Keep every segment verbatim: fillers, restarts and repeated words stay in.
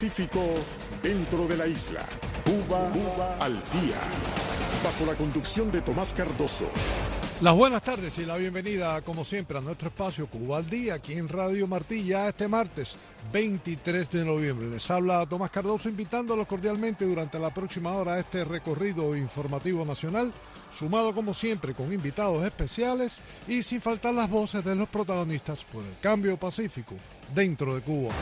Pacífico dentro de la isla. Cuba, Cuba al día. Bajo la conducción de Tomás Cardoso. Las buenas tardes y la bienvenida, como siempre, a nuestro espacio Cuba al día, aquí en Radio Martí, ya este martes veintitrés de noviembre. Les habla Tomás Cardoso, invitándolos cordialmente durante la próxima hora a este recorrido informativo nacional, sumado como siempre con invitados especiales y sin faltar las voces de los protagonistas por el cambio pacífico dentro de Cuba.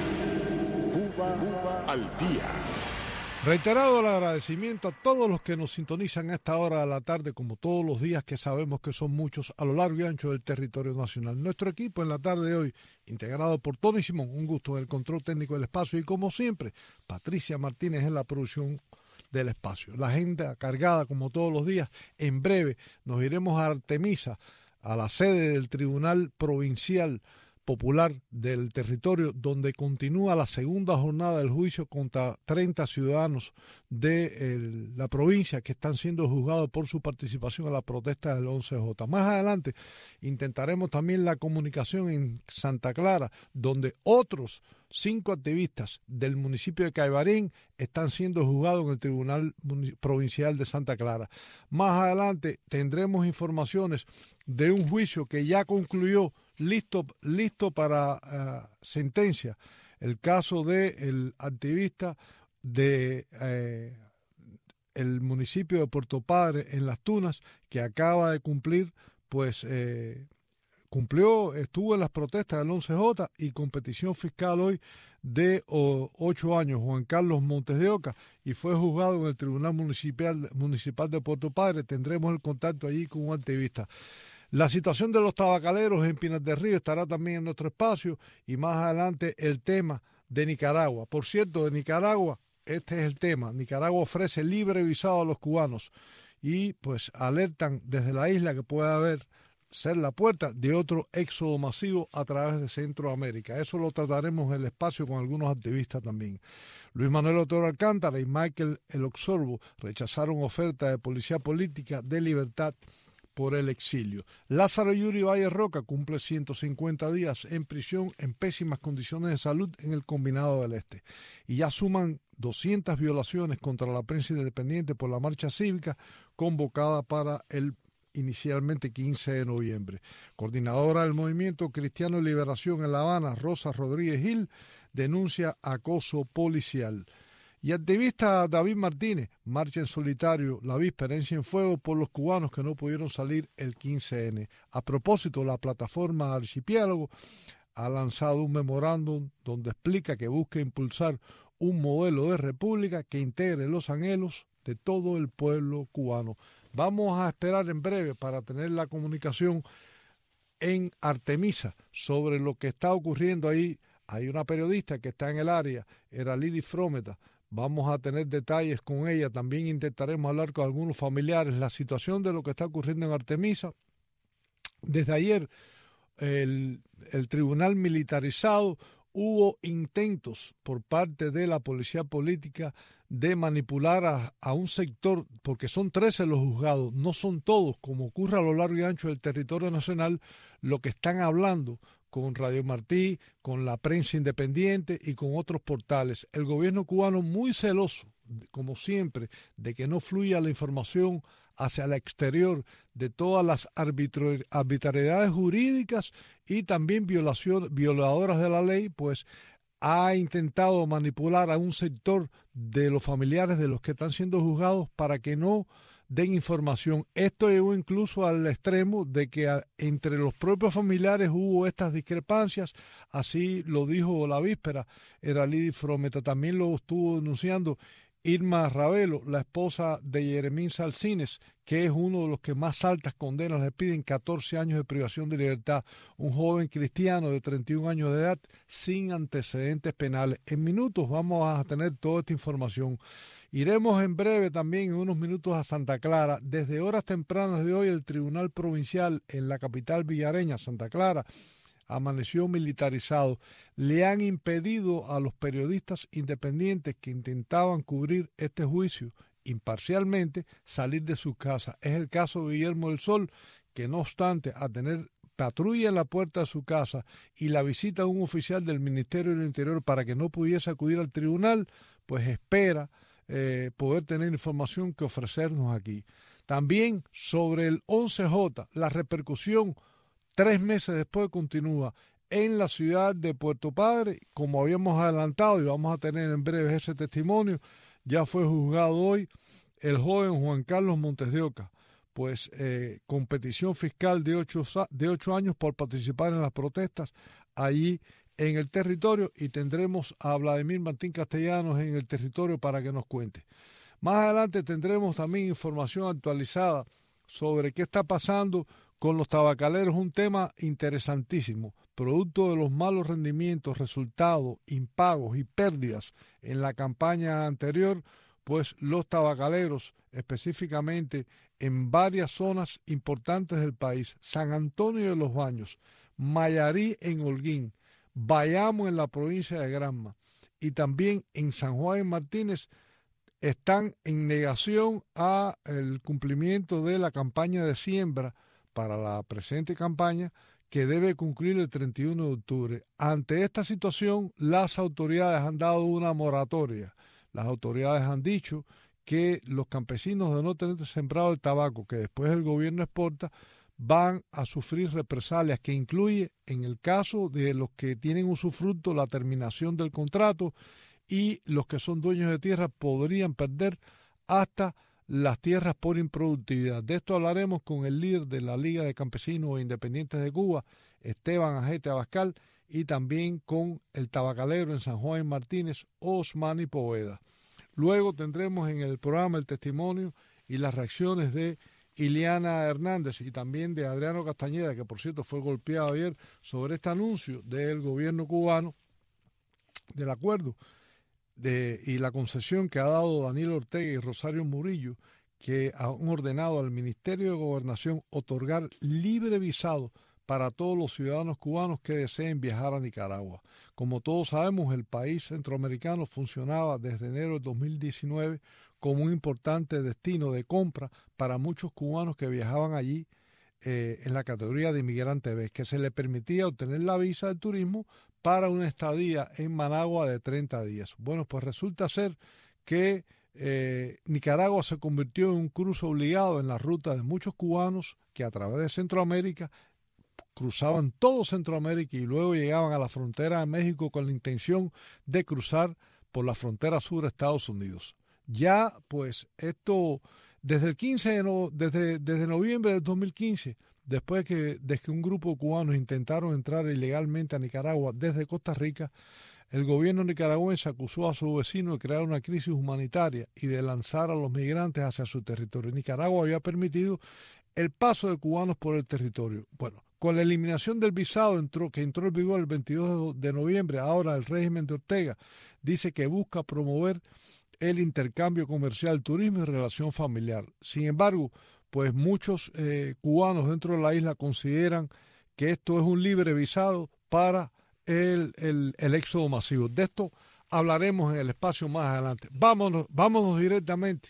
Cuba, Cuba al día. Reiterado el agradecimiento a todos los que nos sintonizan a esta hora de la tarde, como todos los días, que sabemos que son muchos a lo largo y ancho del territorio nacional. Nuestro equipo en la tarde de hoy, integrado por Tony Simón, un gusto en el control técnico del espacio, y como siempre, Patricia Martínez en la producción del espacio. La agenda cargada como todos los días. En breve nos iremos a Artemisa, a la sede del Tribunal Provincial Popular del territorio, donde continúa la segunda jornada del juicio contra treinta ciudadanos de el, la provincia que están siendo juzgados por su participación en la protesta del once J. Más adelante intentaremos también la comunicación en Santa Clara, donde otros cinco activistas del municipio de Caibarín están siendo juzgados en el Tribunal Provincial de Santa Clara. Más adelante tendremos informaciones de un juicio que ya concluyó, listo, listo para uh, sentencia, el caso del activista de eh, el municipio de Puerto Padre en Las Tunas, que acaba de cumplir, pues eh, cumplió, estuvo en las protestas del once J y con petición fiscal hoy de oh, ocho años, Juan Carlos Montes de Oca, y fue juzgado en el Tribunal Municipal, Municipal de Puerto Padre. Tendremos el contacto allí con un activista. La situación de los tabacaleros en Pinar del Río estará también en nuestro espacio, y más adelante el tema de Nicaragua. Por cierto, de Nicaragua, este es el tema. Nicaragua ofrece libre visado a los cubanos y pues alertan desde la isla que puede haber ser la puerta de otro éxodo masivo a través de Centroamérica. Eso lo trataremos en el espacio con algunos activistas también. Luis Manuel Otero Alcántara y Michael El Oxorbo rechazaron oferta de policía política de libertad por el exilio. Lázaro Yuri Valle Roca cumple ciento cincuenta días en prisión en pésimas condiciones de salud en el Combinado del Este. Y ya suman doscientas violaciones contra la prensa independiente por la marcha cívica convocada para el inicialmente quince de noviembre. Coordinadora del Movimiento Cristiano de Liberación en La Habana, Rosa Rodríguez Gil, denuncia acoso policial. Y activista David Martínez marcha en solitario la víspera en Cienfuegos por los cubanos que no pudieron salir el quince ene. A propósito, la plataforma Archipiélago ha lanzado un memorándum donde explica que busca impulsar un modelo de república que integre los anhelos de todo el pueblo cubano. Vamos a esperar en breve para tener la comunicación en Artemisa sobre lo que está ocurriendo ahí. Hay una periodista que está en el área, era Lidy Frometa. Vamos a tener detalles con ella. También intentaremos hablar con algunos familiares. La situación de lo que está ocurriendo en Artemisa. Desde ayer, el, el tribunal militarizado, hubo intentos por parte de la policía política de manipular a, a un sector, porque son trece los juzgados, no son todos, como ocurre a lo largo y ancho del territorio nacional, lo que están hablando con Radio Martí, con la prensa independiente y con otros portales. El gobierno cubano muy celoso, como siempre, de que no fluya la información hacia el exterior de todas las arbitrariedades jurídicas y también violación, violadoras de la ley, pues ha intentado manipular a un sector de los familiares de los que están siendo juzgados para que no den información. Esto llegó incluso al extremo de que a, entre los propios familiares hubo estas discrepancias. Así lo dijo la víspera era Lidy Frometa. También lo estuvo denunciando Irma Ravelo, la esposa de Yeremín Salcines, que es uno de los que más altas condenas le piden, catorce años de privación de libertad, un joven cristiano de treinta y un años de edad sin antecedentes penales. En minutos vamos a tener toda esta información. Iremos en breve también, en unos minutos, a Santa Clara. Desde horas tempranas de hoy, el Tribunal Provincial en la capital villareña, Santa Clara, amaneció militarizado. Le han impedido a los periodistas independientes que intentaban cubrir este juicio imparcialmente salir de sus casas. Es el caso de Guillermo del Sol, que no obstante a tener patrulla en la puerta de su casa y la visita de un oficial del Ministerio del Interior para que no pudiese acudir al tribunal, pues espera eh, poder tener información que ofrecernos aquí. También sobre el once J, la repercusión tres meses después continúa en la ciudad de Puerto Padre, como habíamos adelantado y vamos a tener en breve ese testimonio. Ya fue juzgado hoy el joven Juan Carlos Montes de Oca, pues eh, con petición fiscal de ocho, de ocho años por participar en las protestas allí en el territorio, y tendremos a Vladimir Martín Castellanos en el territorio para que nos cuente. Más adelante tendremos también información actualizada sobre qué está pasando con los tabacaleros, un tema interesantísimo, producto de los malos rendimientos, resultados, impagos y pérdidas en la campaña anterior, pues los tabacaleros, específicamente en varias zonas importantes del país, San Antonio de los Baños, Mayarí en Holguín, Bayamo en la provincia de Granma y también en San Juan de Martínez, están en negación a el cumplimiento de la campaña de siembra para la presente campaña, que debe concluir el treinta y uno de octubre. Ante esta situación, las autoridades han dado una moratoria. Las autoridades han dicho que los campesinos de no tener sembrado el tabaco, que después el gobierno exporta, van a sufrir represalias, que incluye, en el caso de los que tienen usufructo, la terminación del contrato, y los que son dueños de tierra podrían perder hasta las tierras por improductividad. De esto hablaremos con el líder de la Liga de Campesinos Independientes de Cuba, Esteban Ajete Abascal, y también con el tabacalero en San Juan Martínez, Osmani Poveda. Luego tendremos en el programa el testimonio y las reacciones de Iliana Hernández y también de Adriano Castañeda, que por cierto fue golpeado ayer, sobre este anuncio del gobierno cubano del acuerdo de, y la concesión que ha dado Daniel Ortega y Rosario Murillo, que han ordenado al Ministerio de Gobernación otorgar libre visado para todos los ciudadanos cubanos que deseen viajar a Nicaragua. Como todos sabemos, el país centroamericano funcionaba desde enero de dos mil diecinueve como un importante destino de compra para muchos cubanos que viajaban allí eh, en la categoría de inmigrante B, que se le permitía obtener la visa de turismo para una estadía en Managua de treinta días. Bueno, pues resulta ser que eh, Nicaragua se convirtió en un cruce obligado en la ruta de muchos cubanos que a través de Centroamérica cruzaban todo Centroamérica y luego llegaban a la frontera de México con la intención de cruzar por la frontera sur de Estados Unidos. Ya, pues, esto, desde el quince de no, desde, desde noviembre del dos mil quince, después que, de que un grupo de cubanos intentaron entrar ilegalmente a Nicaragua desde Costa Rica, el gobierno nicaragüense acusó a su vecino de crear una crisis humanitaria y de lanzar a los migrantes hacia su territorio. Nicaragua había permitido el paso de cubanos por el territorio. Bueno, con la eliminación del visado entró, que entró en vigor el veintidós de noviembre, ahora el régimen de Ortega dice que busca promover el intercambio comercial, turismo y relación familiar. Sin embargo, pues muchos eh, cubanos dentro de la isla consideran que esto es un libre visado para el, el, el éxodo masivo. De esto hablaremos en el espacio más adelante. Vámonos, vámonos directamente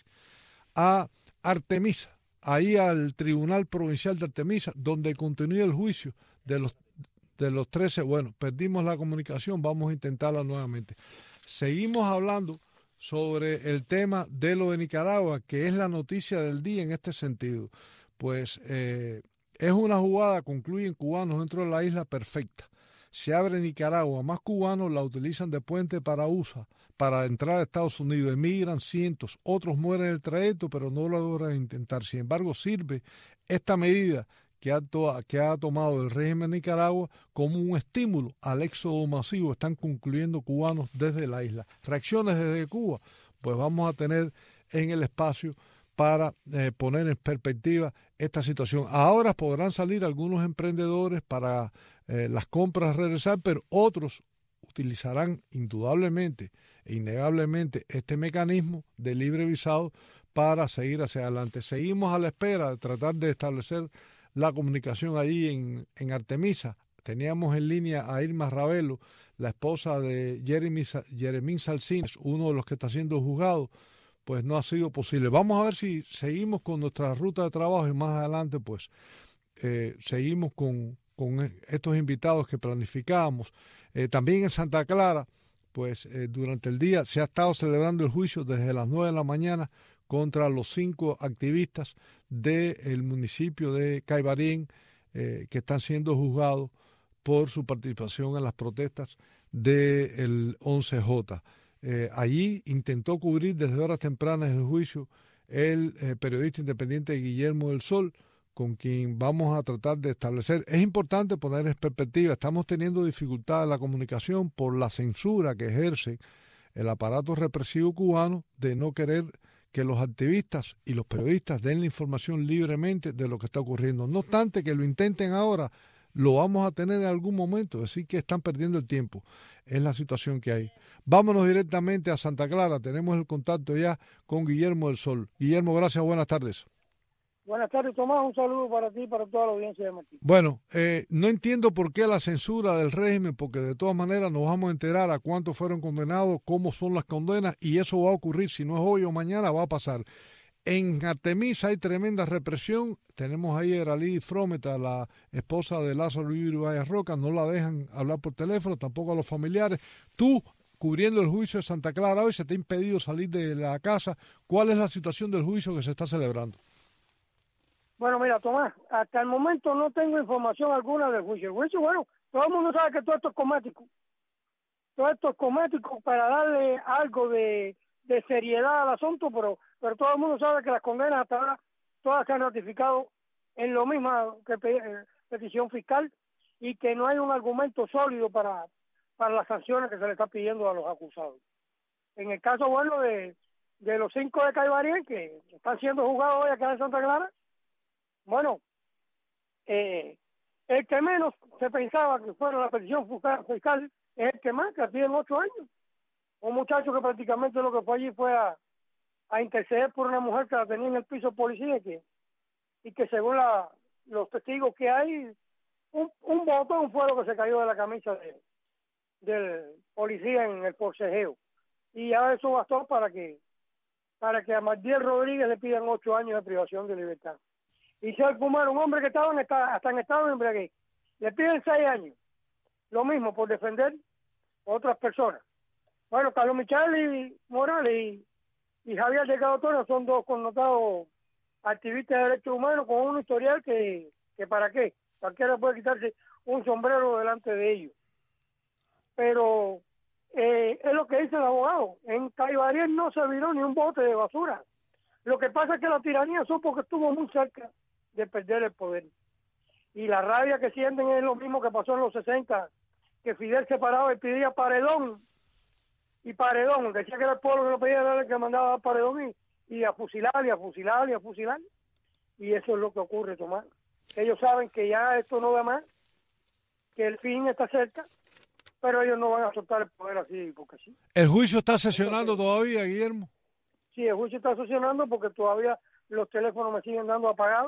a Artemisa, ahí al Tribunal Provincial de Artemisa, donde continúa el juicio de los, de los trece. Bueno, perdimos la comunicación, vamos a intentarla nuevamente. Seguimos hablando sobre el tema de lo de Nicaragua, que es la noticia del día en este sentido. Pues eh, es una jugada, concluyen cubanos dentro de la isla, perfecta. Se abre Nicaragua, más cubanos la utilizan de puente para U S A, para entrar a Estados Unidos, emigran cientos, otros mueren en el trayecto, pero no lo logran intentar. Sin embargo, sirve esta medida que ha, to que ha tomado el régimen de Nicaragua como un estímulo al éxodo masivo. Están concluyendo cubanos desde la isla. Reacciones desde Cuba, pues vamos a tener en el espacio para eh, poner en perspectiva esta situación. Ahora podrán salir algunos emprendedores para eh, las compras regresar, pero otros utilizarán indudablemente e innegablemente este mecanismo de libre visado para seguir hacia adelante. Seguimos a la espera de tratar de establecer la comunicación allí en, en Artemisa. Teníamos en línea a Irma Ravelo, la esposa de Jeremy, Jeremín Salcines, uno de los que está siendo juzgado. Pues no ha sido posible. Vamos a ver si seguimos con nuestra ruta de trabajo y más adelante pues eh, seguimos con, con estos invitados que planificábamos. Eh, también en Santa Clara, pues eh, durante el día se ha estado celebrando el juicio desde las nueve de la mañana contra los cinco activistas del municipio de Caibarien eh, que están siendo juzgados por su participación en las protestas del once J. Eh, allí intentó cubrir desde horas tempranas el juicio el eh, periodista independiente Guillermo del Sol, con quien vamos a tratar de establecer. Es importante poner en perspectiva, estamos teniendo dificultades en la comunicación por la censura que ejerce el aparato represivo cubano de no querer que los activistas y los periodistas den la información libremente de lo que está ocurriendo. No obstante que lo intenten ahora, lo vamos a tener en algún momento, así que están perdiendo el tiempo. Es la situación que hay. Vámonos directamente a Santa Clara, tenemos el contacto ya con Guillermo del Sol. Guillermo, gracias, buenas tardes. Buenas tardes, Tomás, un saludo para ti y para toda la audiencia de Martín. Bueno, eh, no entiendo por qué la censura del régimen, porque de todas maneras nos vamos a enterar a cuántos fueron condenados, cómo son las condenas, y eso va a ocurrir, si no es hoy o mañana, va a pasar. En Artemisa hay tremenda represión. Tenemos ahí a Eralí Frometa, la esposa de Lázaro Ibáñez Valle Roca, no la dejan hablar por teléfono, tampoco a los familiares. Tú, cubriendo el juicio de Santa Clara, hoy se te ha impedido salir de la casa. ¿Cuál es la situación del juicio que se está celebrando? Bueno, mira, Tomás, hasta el momento no tengo información alguna del juicio. El juicio, bueno, todo el mundo sabe que todo esto es cosmético. Todo esto es cosmético para darle algo de, de seriedad al asunto, pero pero todo el mundo sabe que las condenas hasta ahora todas se han ratificado en lo mismo que eh, petición fiscal y que no hay un argumento sólido para, para las sanciones que se le está pidiendo a los acusados. En el caso, bueno, de, de los cinco de Caibarien, que están siendo juzgados hoy acá en Santa Clara, bueno, eh, el que menos se pensaba que fuera la petición fiscal es el que más, que piden ocho años. Un muchacho que prácticamente lo que fue allí fue a, a interceder por una mujer que la tenía en el piso de policía y que, y que según la, los testigos que hay, un, un botón fue lo que se cayó de la camisa de, del policía en el forcejeo. Y ya eso bastó para que para que a Mardiel Rodríguez le pidan ocho años de privación de libertad. Y Sergio Pumar, un hombre que estaba en esta, hasta en estado de embriaguez, le piden seis años. Lo mismo por defender a otras personas. Bueno, Carlos Micheli Morales y, y Javier Delgado Toro son dos connotados activistas de derechos humanos con un historial que, que para qué. Cualquiera puede quitarse un sombrero delante de ellos. Pero eh, es lo que dice el abogado. En Caibarien no se viró ni un bote de basura. Lo que pasa es que la tiranía supo que estuvo muy cerca de perder el poder. Y la rabia que sienten es lo mismo que pasó en los sesenta, que Fidel se paraba y pedía paredón. Y paredón, decía que era el pueblo que lo pedía, era el que mandaba a paredón y, y a fusilar, y a fusilar, y a fusilar. Y eso es lo que ocurre, Tomás. Ellos saben que ya esto no da más, que el fin está cerca, pero ellos no van a soltar el poder así, porque sí. ¿El juicio está sesionando todavía, Guillermo? Sí, el juicio está sesionando porque todavía los teléfonos me siguen dando apagados.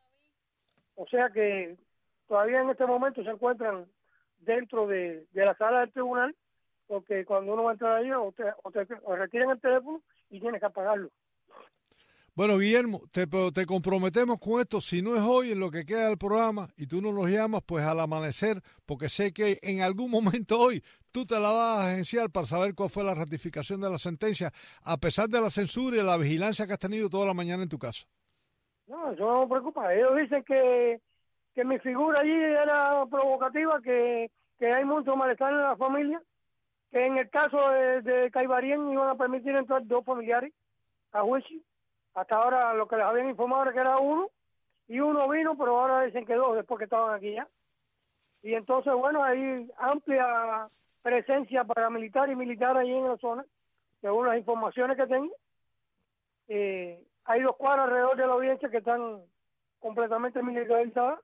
O sea que todavía en este momento se encuentran dentro de, de la sala del tribunal, porque cuando uno va a entrar ahí o te, o te o retiran el teléfono y tienes que apagarlo. Bueno, Guillermo, te, te comprometemos con esto, si no es hoy en lo que queda del programa y tú no nos llamas, pues al amanecer, porque sé que en algún momento hoy tú te la vas a agenciar para saber cuál fue la ratificación de la sentencia, a pesar de la censura y la vigilancia que has tenido toda la mañana en tu casa. No, eso no me preocupa. Ellos dicen que, que mi figura allí era provocativa, que, que hay mucho malestar en la familia, que en el caso de, de Caibarien iban a permitir entrar dos familiares a juicio. Hasta ahora lo que les habían informado era que era uno, y uno vino, pero ahora dicen que dos, después que estaban aquí ya. Y entonces, bueno, hay amplia presencia paramilitar y militar ahí en la zona, según las informaciones que tengo. Eh, hay dos cuadras alrededor de la audiencia que están completamente militarizadas,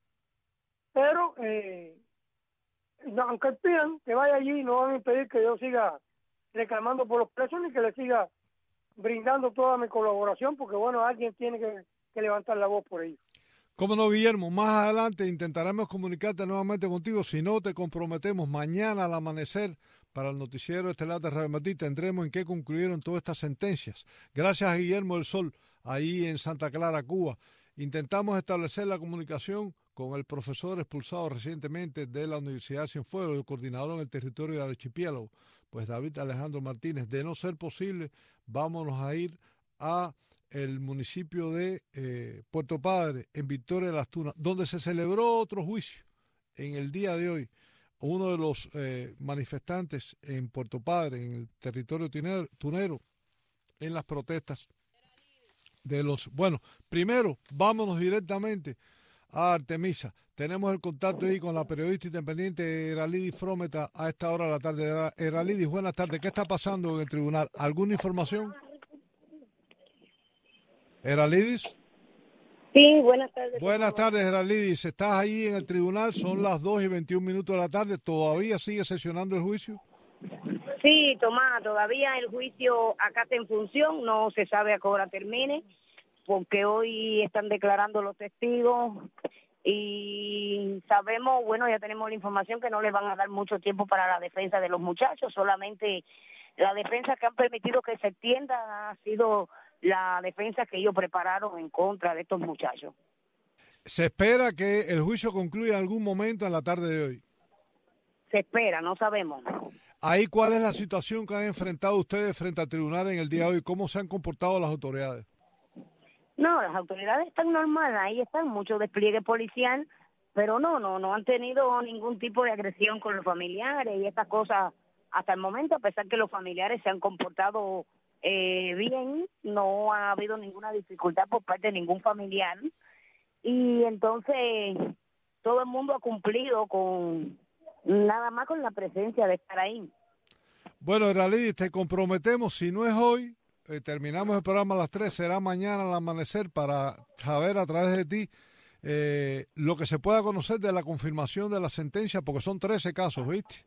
pero eh, no, aunque pidan que vaya allí, no van a impedir que yo siga reclamando por los presos ni que le siga brindando toda mi colaboración, porque bueno, alguien tiene que, que levantar la voz por ello. Cómo no, Guillermo, más adelante intentaremos comunicarte nuevamente contigo, si no te comprometemos mañana al amanecer para el noticiero estelar de Radio Martí, tendremos en qué concluyeron todas estas sentencias. Gracias a Guillermo del Sol, ahí en Santa Clara, Cuba. intentamos establecer la comunicación con el profesor expulsado recientemente de la Universidad de Cienfuegos, el coordinador en el territorio del archipiélago, pues David Alejandro Martínez. De no ser posible, vámonos a ir a el municipio de eh, Puerto Padre, en Victoria de las Tunas, donde se celebró otro juicio en el día de hoy. Uno de los eh, manifestantes en Puerto Padre, en el territorio tunero, tunero, en las protestas de los... Bueno, primero, vámonos directamente a Artemisa. Tenemos el contacto ahí con la periodista independiente Eralidis Frometa a esta hora de la tarde. Eralidis, buenas tardes. ¿Qué está pasando en el tribunal? ¿Alguna información? Eralidis. Sí, buenas tardes. Buenas tardes, Eralidis. ¿Estás ahí en el tribunal? Son las dos y veintiún minutos de la tarde. ¿Todavía sigue sesionando el juicio? Sí, Tomás, todavía el juicio acá está en función. No se sabe a qué hora termine, porque hoy están declarando los testigos y sabemos, bueno, ya tenemos la información que no les van a dar mucho tiempo para la defensa de los muchachos. Solamente la defensa que han permitido que se extienda ha sido la defensa que ellos prepararon en contra de estos muchachos. ¿Se espera que el juicio concluya en algún momento en la tarde de hoy? Se espera, no sabemos. Ahí, ¿cuál es la situación que han enfrentado ustedes frente al tribunal en el día de hoy? ¿Cómo se han comportado las autoridades? No, las autoridades están normales, ahí están mucho despliegue policial, pero no, no, no han tenido ningún tipo de agresión con los familiares y estas cosas hasta el momento, a pesar que los familiares se han comportado Eh, bien, no ha habido ninguna dificultad por parte de ningún familiar y entonces todo el mundo ha cumplido con nada más con la presencia de estar ahí. Bueno, Eralidis, te comprometemos, si no es hoy, eh, terminamos el programa a las tres, será mañana al amanecer para saber a través de ti eh, lo que se pueda conocer de la confirmación de la sentencia, porque son trece casos, ¿viste?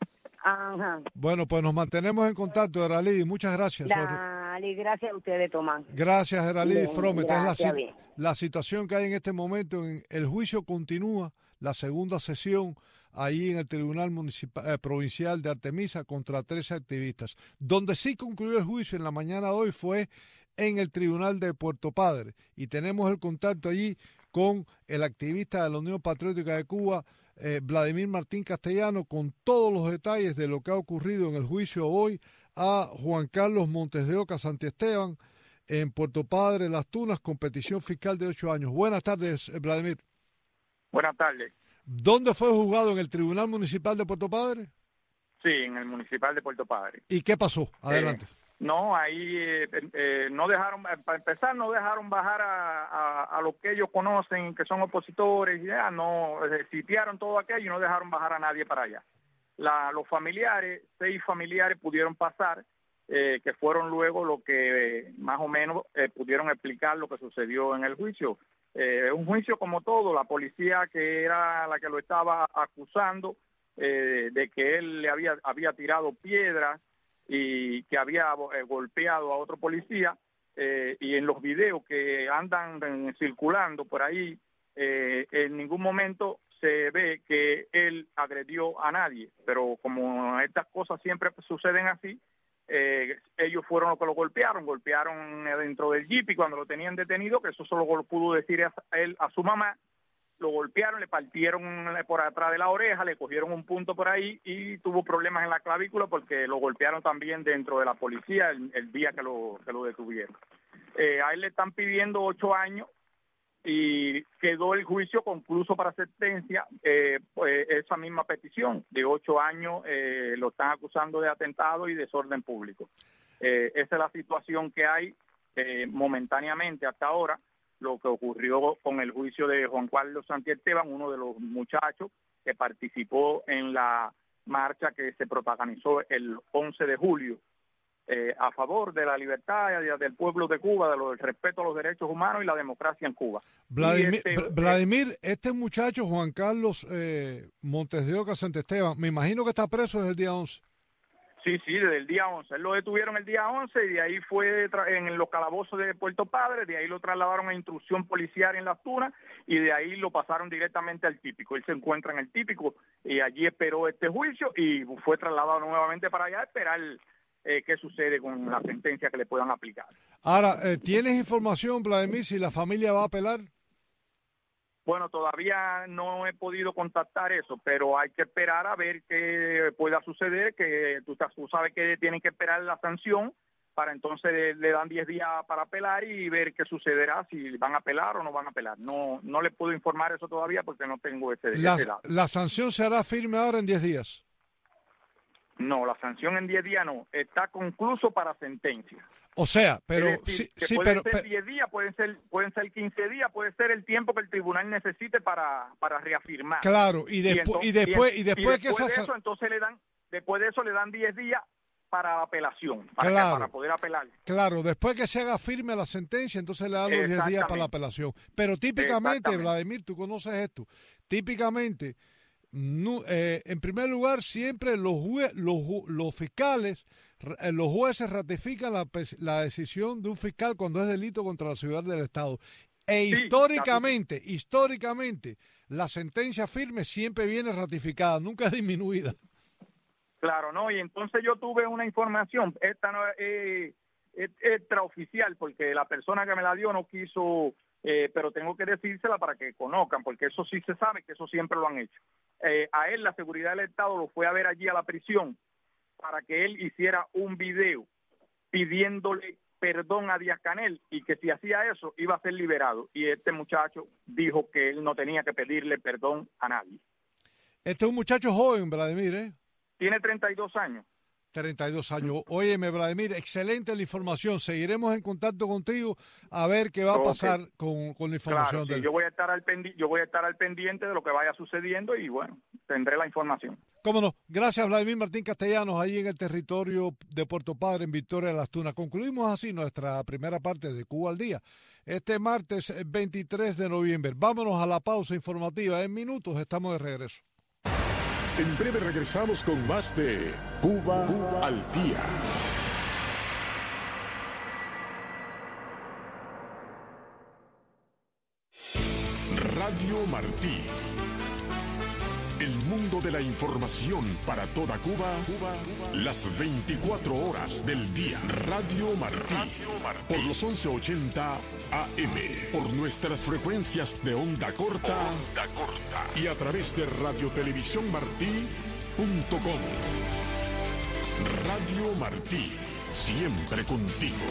Ajá. Bueno, pues nos mantenemos en contacto, Eralidis. Muchas gracias. Dale, gracias a ustedes, Tomás. Gracias, Eralidis Frometa. Es la, bien. la situación que hay en este momento. En el juicio continúa la segunda sesión ahí en el Tribunal Municipal, eh, Provincial de Artemisa contra trece activistas. Donde sí concluyó el juicio en la mañana de hoy fue en el Tribunal de Puerto Padre. Y tenemos el contacto allí con el activista de la Unión Patriótica de Cuba, Eh, Vladimir Martín Castellano, con todos los detalles de lo que ha ocurrido en el juicio hoy a Juan Carlos Montes de Oca Santiesteban en Puerto Padre, Las Tunas, con petición fiscal de ocho años. Buenas tardes, eh, Vladimir. Buenas tardes. ¿Dónde fue juzgado? ¿En el Tribunal Municipal de Puerto Padre? Sí, en el Municipal de Puerto Padre. ¿Y qué pasó? Adelante. Eh, no, ahí eh, eh, no dejaron, para empezar, no dejaron bajar a, a, a los que ellos conocen, que son opositores, ya no, eh, sitiaron todo aquello y no dejaron bajar a nadie para allá. La, los familiares, seis familiares pudieron pasar, eh, que fueron luego lo que eh, más o menos eh, pudieron explicar lo que sucedió en el juicio. Eh, un juicio como todo, la policía que era la que lo estaba acusando eh, de que él le había, había tirado piedras y que había eh, golpeado a otro policía, eh, y en los videos que andan eh, circulando por ahí, eh, en ningún momento se ve que él agredió a nadie, pero como estas cosas siempre suceden así, eh, ellos fueron los que lo golpearon, golpearon dentro del jeep y cuando lo tenían detenido, que eso solo lo pudo decir a él, a su mamá, lo golpearon, le partieron por atrás de la oreja, le cogieron un punto por ahí y tuvo problemas en la clavícula porque lo golpearon también dentro de la policía el, el día que lo, que lo detuvieron. Eh, a él le están pidiendo ocho años y quedó el juicio concluso para sentencia, eh, pues esa misma petición de ocho años, eh, lo están acusando de atentado y desorden público. Eh, esa es la situación que hay eh, momentáneamente hasta ahora. Lo que ocurrió con el juicio de Juan Carlos Santiesteban, uno de los muchachos que participó en la marcha que se protagonizó el once de julio eh, a favor de la libertad del pueblo de Cuba, de lo, del respeto a los derechos humanos y la democracia en Cuba. Vladimir, este, Vladimir, este muchacho Juan Carlos eh, Montes de Oca Santiesteban, me imagino que está preso desde el día once. Sí, sí, desde el día once. Él lo detuvieron el día once y de ahí fue en los calabozos de Puerto Padre, de ahí lo trasladaron a instrucción policial en Las Tunas y de ahí lo pasaron directamente al típico. Él se encuentra en el típico y allí esperó este juicio y fue trasladado nuevamente para allá a esperar eh, qué sucede con la sentencia que le puedan aplicar. Ahora, eh, ¿tienes información, Vladimir, si la familia va a apelar? Bueno, todavía no he podido contactar eso, pero hay que esperar a ver qué pueda suceder, que tú, tú sabes que tienen que esperar la sanción, para entonces le, le dan diez días para apelar y ver qué sucederá, si van a apelar o no van a apelar. No no le puedo informar eso todavía porque no tengo ese, la, ese dato. ¿La sanción se hará firme ahora en diez días? No, la sanción en diez días no, está concluso para sentencia. O sea, pero es decir, sí, sí, pueden pero ser diez días, pueden ser pueden ser quince días, puede ser el tiempo que el tribunal necesite para para reafirmar. Claro, y, despu entonces, y después y y después, después que esa de eso entonces le dan después de eso le dan diez días para apelación, para, claro, que, para poder apelar. Claro, después que se haga firme la sentencia, entonces le dan los diez días para la apelación. Pero típicamente, Vladimir, tú conoces esto, típicamente, no, eh, en primer lugar, siempre los, jue los, los fiscales, eh, los jueces ratifican la, la decisión de un fiscal cuando es delito contra la seguridad del Estado. E sí, históricamente, claro. históricamente, la sentencia firme siempre viene ratificada, nunca es disminuida. Claro, ¿no? Y entonces yo tuve una información, esta no es, es extraoficial, porque la persona que me la dio no quiso, eh, pero tengo que decírsela para que conozcan, porque eso sí se sabe, que eso siempre lo han hecho. Eh, a él la seguridad del Estado lo fue a ver allí a la prisión para que él hiciera un video pidiéndole perdón a Díaz-Canel y que si hacía eso iba a ser liberado. Y este muchacho dijo que él no tenía que pedirle perdón a nadie. Este es un muchacho joven, Vladimir, ¿eh? Tiene treinta y dos años. treinta y dos años. Óyeme, Vladimir, excelente la información. Seguiremos en contacto contigo a ver qué va a pasar okay. con, con la información. Claro, sí, del... yo voy a estar al pendi yo voy a estar al pendiente de lo que vaya sucediendo y bueno, tendré la información. Cómo no. Gracias, Vladimir Martín Castellanos, allí en el territorio de Puerto Padre, en Victoria de las Tunas. Concluimos así nuestra primera parte de Cuba al Día. Este martes veintitrés de noviembre. Vámonos a la pausa informativa. En minutos estamos de regreso. En breve regresamos con más de Cuba, Cuba al Día. Radio Martí. El mundo de la información para toda Cuba, Cuba, las veinticuatro horas del día. Radio Martí. Radio Martí. Por los once ochenta A M. Por nuestras frecuencias de onda corta. Onda corta. Y a través de radio televisión martí punto com. Radio Martí. Siempre contigo.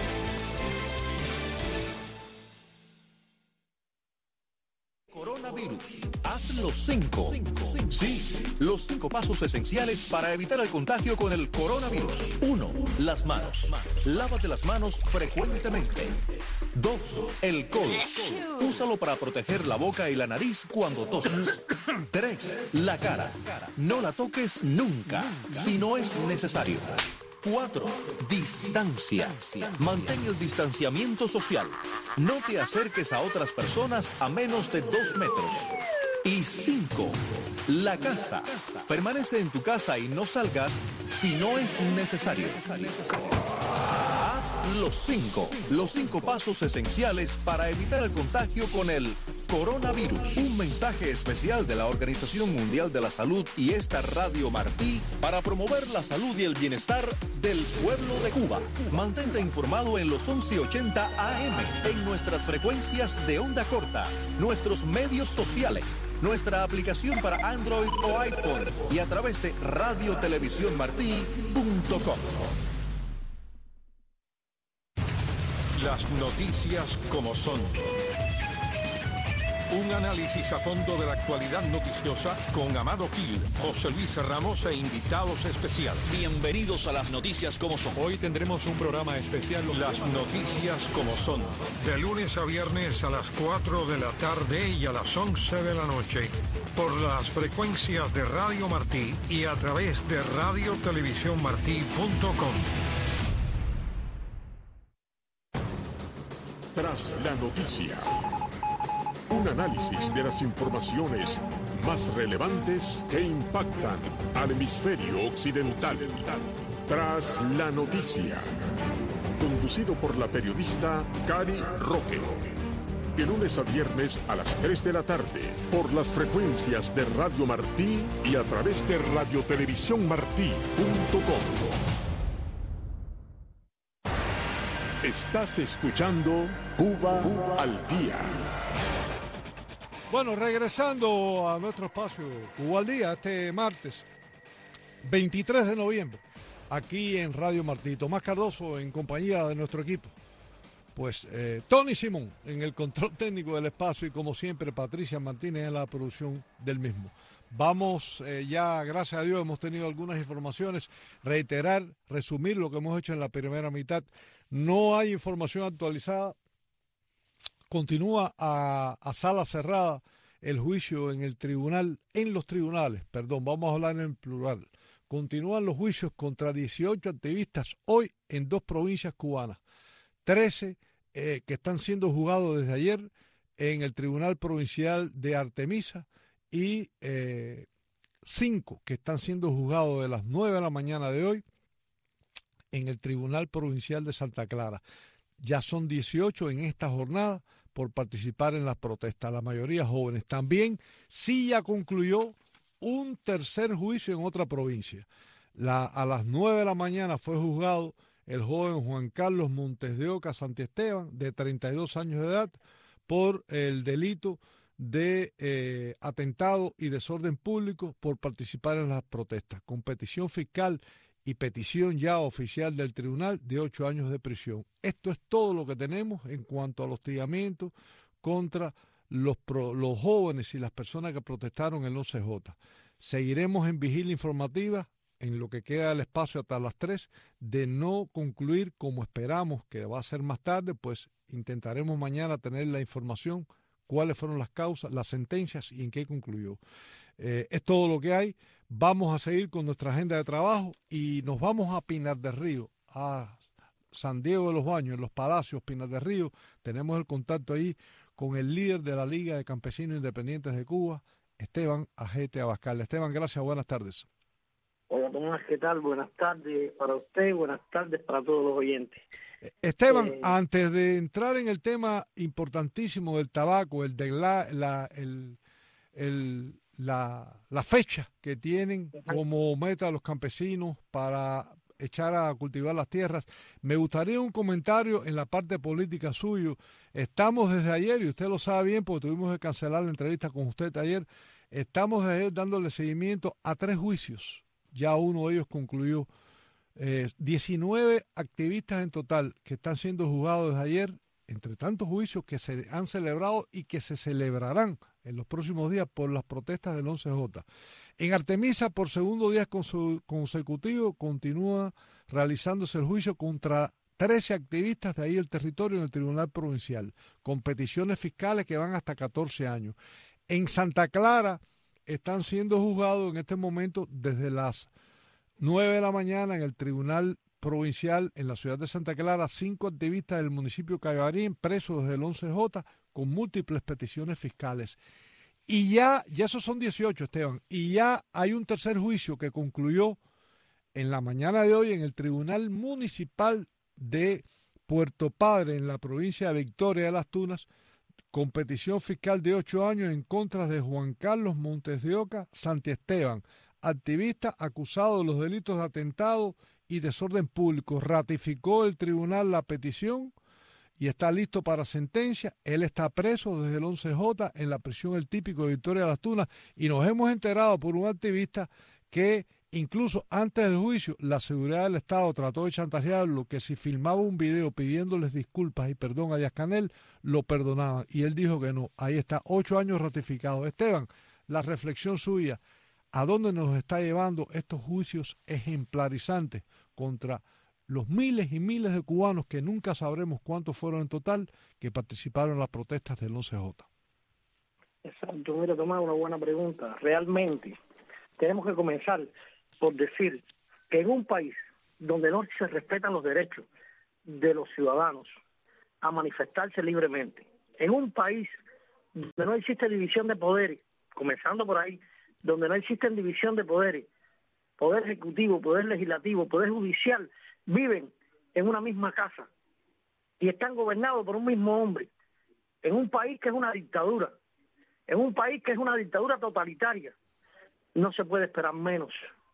Coronavirus. Haz los cinco. Sí, los cinco pasos esenciales para evitar el contagio con el coronavirus. Uno, las manos. Lávate las manos frecuentemente. Dos, el codo. Úsalo para proteger la boca y la nariz cuando toses. Tres, la cara. No la toques nunca, si no es necesario. Cuatro, distancia. Mantén el distanciamiento social. No te acerques a otras personas a menos de dos metros. Y cinco, la casa. Permanece en tu casa y no salgas si no es necesario. Haz los cinco, los cinco pasos esenciales para evitar el contagio con el coronavirus. Un mensaje especial de la Organización Mundial de la Salud y esta Radio Martí para promover la salud y el bienestar del pueblo de Cuba. Mantente informado en los once ochenta A M, en nuestras frecuencias de onda corta, nuestros medios sociales, nuestra aplicación para Android o iPhone y a través de radio televisión martí punto com. Las noticias como son. Un análisis a fondo de la actualidad noticiosa con Amado Gil, José Luis Ramos e invitados especiales. Bienvenidos a las noticias como son. Hoy tendremos un programa especial. Las noticias como son. De lunes a viernes a las cuatro de la tarde y a las once de la noche. Por las frecuencias de Radio Martí y a través de radio televisión martí punto com. Tras la noticia. Un análisis de las informaciones más relevantes que impactan al hemisferio occidental. Tras la noticia. Conducido por la periodista Cari Roque. De lunes a viernes a las tres de la tarde. Por las frecuencias de Radio Martí y a través de radio televisión martí punto com. Estás escuchando Cuba, Cuba al Día. Bueno, regresando a nuestro espacio Cuba al Día, este martes veintitrés de noviembre, aquí en Radio Martí. Tomás Cardoso en compañía de nuestro equipo. Pues eh, Tony Simón en el control técnico del espacio y como siempre Patricia Martínez en la producción del mismo. Vamos eh, ya, gracias a Dios, hemos tenido algunas informaciones. Reiterar, resumir lo que hemos hecho en la primera mitad. No hay información actualizada. Continúa a, a sala cerrada el juicio en el tribunal, en los tribunales, perdón, vamos a hablar en plural. Continúan los juicios contra dieciocho activistas hoy en dos provincias cubanas. trece eh, que están siendo juzgados desde ayer en el Tribunal Provincial de Artemisa y eh, cinco que están siendo juzgados de las nueve de la mañana de hoy en el Tribunal Provincial de Santa Clara. Ya son dieciocho en esta jornada por participar en las protestas, la mayoría jóvenes. También sí ya concluyó un tercer juicio en otra provincia. La, a las nueve de la mañana fue juzgado el joven Juan Carlos Montes de Oca Santiesteban, de treinta y dos años de edad, por el delito de eh, atentado y desorden público por participar en las protestas, con petición fiscal y petición ya oficial del tribunal de ocho años de prisión. Esto es todo lo que tenemos en cuanto al hostigamiento contra los, pro, los jóvenes y las personas que protestaron el once jota. Seguiremos en vigilia informativa en lo que queda del espacio hasta las tres. De no concluir como esperamos que va a ser más tarde, pues intentaremos mañana tener la información, cuáles fueron las causas, las sentencias y en qué concluyó. Eh, es todo lo que hay. Vamos a seguir con nuestra agenda de trabajo y nos vamos a Pinar del Río, a San Diego de los Baños, en los Palacios, Pinar del Río. Tenemos el contacto ahí con el líder de la Liga de Campesinos Independientes de Cuba, Esteban Ajete Abascal. Esteban, gracias, buenas tardes. Hola Tomás, ¿qué tal? Buenas tardes para usted, buenas tardes para todos los oyentes. Esteban, eh, antes de entrar en el tema importantísimo del tabaco, el de la, la, el, el, la, la fecha que tienen como meta los campesinos para echar a cultivar las tierras, me gustaría un comentario en la parte política suyo. Estamos desde ayer, y usted lo sabe bien porque tuvimos que cancelar la entrevista con usted ayer, estamos desde ayer dándole seguimiento a tres juicios. Ya uno de ellos concluyó. Eh, diecinueve activistas en total que están siendo juzgados desde ayer, entre tantos juicios que se han celebrado y que se celebrarán en los próximos días por las protestas del once jota. En Artemisa, por segundo día consecutivo, continúa realizándose el juicio contra trece activistas de ahí el territorio en el Tribunal Provincial, con peticiones fiscales que van hasta catorce años. En Santa Clara están siendo juzgados en este momento desde las nueve de la mañana en el Tribunal Provincial en la ciudad de Santa Clara, cinco activistas del municipio de Cabarín presos desde el once jota con múltiples peticiones fiscales. Y ya, ya esos son dieciocho, Esteban, y ya hay un tercer juicio que concluyó en la mañana de hoy en el Tribunal Municipal de Puerto Padre, en la provincia de Victoria de las Tunas, con petición fiscal de ocho años en contra de Juan Carlos Montes de Oca Santiesteban, activista acusado de los delitos de atentado y desorden público. Ratificó el tribunal la petición y está listo para sentencia. Él está preso desde el once jota en la prisión El Típico de Victoria de las Tunas y nos hemos enterado por un activista que incluso antes del juicio la seguridad del Estado trató de chantajearlo, que si filmaba un video pidiéndoles disculpas y perdón a Díaz Canel, lo perdonaban y él dijo que no. Ahí está, ocho años ratificados. Esteban, la reflexión suya, ¿a dónde nos está llevando estos juicios ejemplarizantes contra los miles y miles de cubanos que nunca sabremos cuántos fueron en total que participaron en las protestas del once jota? Exacto, mira, Tomás, una buena pregunta. Realmente tenemos que comenzar por decir que en un país donde no se respetan los derechos de los ciudadanos a manifestarse libremente, en un país donde no existe división de poderes, comenzando por ahí, donde no existe división de poderes, poder ejecutivo, poder legislativo, poder judicial, viven en una misma casa y están gobernados por un mismo hombre, en un país que es una dictadura, en un país que es una dictadura totalitaria, no se puede esperar menos.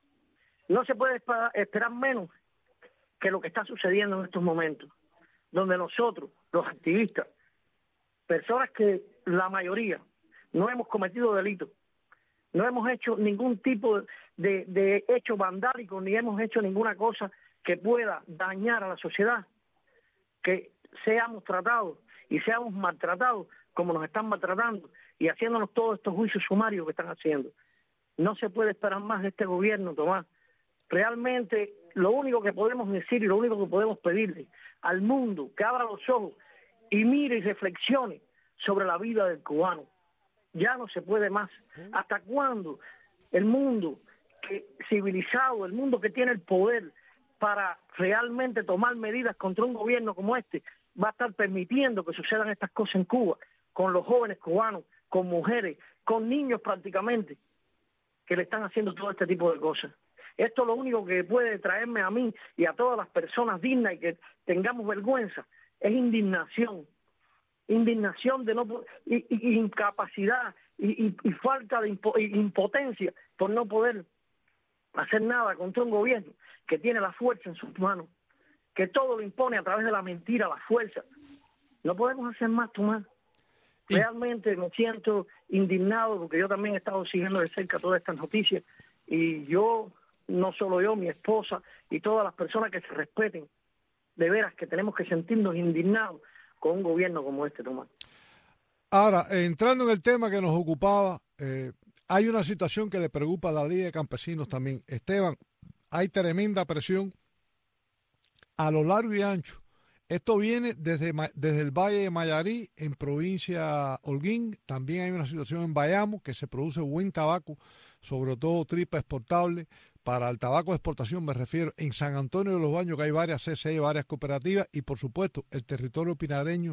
No se puede esperar menos que lo que está sucediendo en estos momentos, donde nosotros, los activistas, personas que la mayoría no hemos cometido delitos, no hemos hecho ningún tipo de, de hecho vandálico, ni hemos hecho ninguna cosa que pueda dañar a la sociedad, que seamos tratados y seamos maltratados como nos están maltratando y haciéndonos todos estos juicios sumarios que están haciendo. No se puede esperar más de este gobierno, Tomás. Realmente lo único que podemos decir y lo único que podemos pedirle al mundo que abra los ojos y mire y reflexione sobre la vida del cubano. Ya no se puede más. ¿Hasta cuándo el mundo que civilizado, el mundo que tiene el poder para realmente tomar medidas contra un gobierno como este, va a estar permitiendo que sucedan estas cosas en Cuba, con los jóvenes cubanos, con mujeres, con niños prácticamente, que le están haciendo todo este tipo de cosas? Esto es lo único que puede traerme a mí y a todas las personas dignas y que tengamos vergüenza, es indignación. Indignación de no y, y, y incapacidad y, y, y falta de impo, y impotencia por no poder hacer nada contra un gobierno que tiene la fuerza en sus manos, que todo lo impone a través de la mentira, la fuerza. No podemos hacer más, Tomás. Realmente me siento indignado porque yo también he estado siguiendo de cerca todas estas noticias y yo, no solo yo, mi esposa y todas las personas que se respeten, de veras que tenemos que sentirnos indignados con un gobierno como este, Tomás. Ahora, entrando en el tema que nos ocupaba, eh, hay una situación que le preocupa a la Liga de Campesinos también. Esteban, hay tremenda presión a lo largo y ancho. Esto viene desde, desde el Valle de Mayarí, en provincia Holguín. También hay una situación en Bayamo, que se produce buen tabaco, sobre todo tripa exportable. Para el tabaco de exportación me refiero en San Antonio de los Baños, que hay varias C C I, varias cooperativas, y por supuesto el territorio pinareño.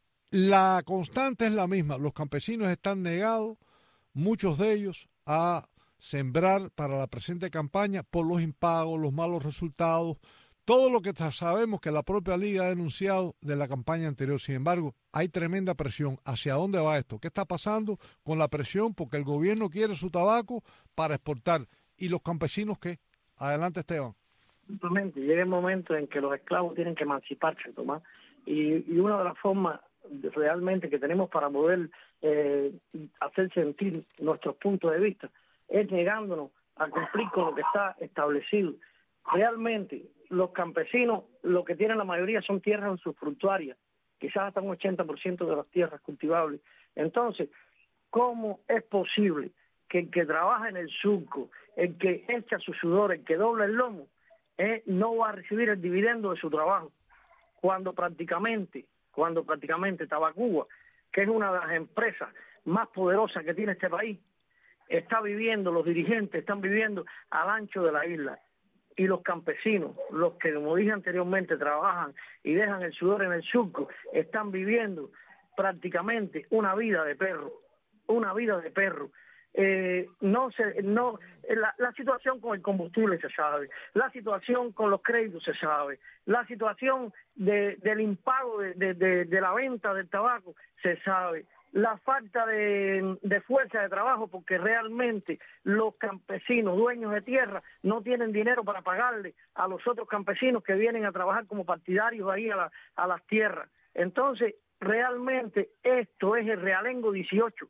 La constante es la misma. Los campesinos están negados, muchos de ellos, a sembrar para la presente campaña por los impagos, los malos resultados, todo lo que sabemos que la propia Liga ha denunciado de la campaña anterior. Sin embargo, hay tremenda presión. ¿Hacia dónde va esto? ¿Qué está pasando con la presión? Porque el gobierno quiere su tabaco para exportar. ¿Y los campesinos qué? Adelante, Esteban. Simplemente llega el momento en que los esclavos tienen que emanciparse, Tomás. Y, y una de las formas realmente que tenemos para poder eh, hacer sentir nuestros puntos de vista es negándonos a cumplir con lo que está establecido. Realmente los campesinos lo que tienen la mayoría son tierras usufructuarias, quizás hasta un ochenta por ciento de las tierras cultivables. Entonces, ¿cómo es posible que el que trabaja en el surco, el que echa su sudor, el que dobla el lomo, eh, no va a recibir el dividendo de su trabajo? Cuando prácticamente, cuando prácticamente Tabacuba, que es una de las empresas más poderosas que tiene este país, está viviendo, los dirigentes están viviendo al ancho de la isla. Y los campesinos, los que, como dije anteriormente, trabajan y dejan el sudor en el surco, están viviendo prácticamente una vida de perro, una vida de perro. Eh, no se, no, la, la situación con el combustible se sabe, la situación con los créditos se sabe, la situación de, del impago de, de, de, de la venta del tabaco se sabe, la falta de, de fuerza de trabajo, porque realmente los campesinos, dueños de tierra, no tienen dinero para pagarle a los otros campesinos que vienen a trabajar como partidarios ahí a, la, a las tierras. Entonces, realmente esto es el realengo dieciocho.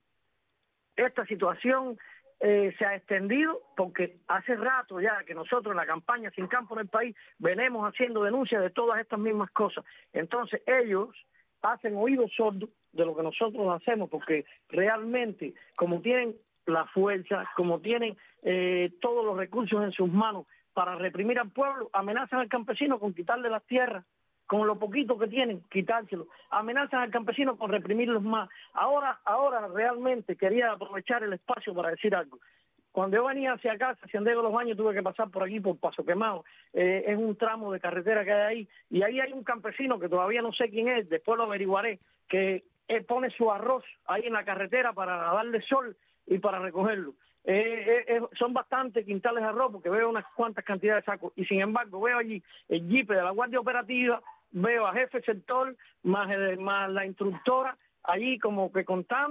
Esta situación eh, se ha extendido porque hace rato ya que nosotros en la campaña Sin Campo en el País venimos haciendo denuncias de todas estas mismas cosas. Entonces ellos hacen oídos sordos de lo que nosotros hacemos, porque realmente, como tienen la fuerza, como tienen eh, todos los recursos en sus manos para reprimir al pueblo, amenazan al campesino con quitarle las tierras, con lo poquito que tienen, quitárselo, amenazan al campesino con reprimirlos más. Ahora, ahora realmente quería aprovechar el espacio para decir algo. Cuando yo venía hacia acá, hacia San Diego de los Baños, tuve que pasar por aquí, por Paso Quemado. Eh, es un tramo de carretera que hay ahí, y ahí hay un campesino que todavía no sé quién es, después lo averiguaré, que eh, pone su arroz ahí en la carretera para darle sol y para recogerlo. Eh, eh, son bastantes quintales de arroz, porque veo unas cuantas cantidades de sacos, y sin embargo veo allí el jipe de la Guardia Operativa, veo a jefe sector, más, eh, más la instructora, allí como que contando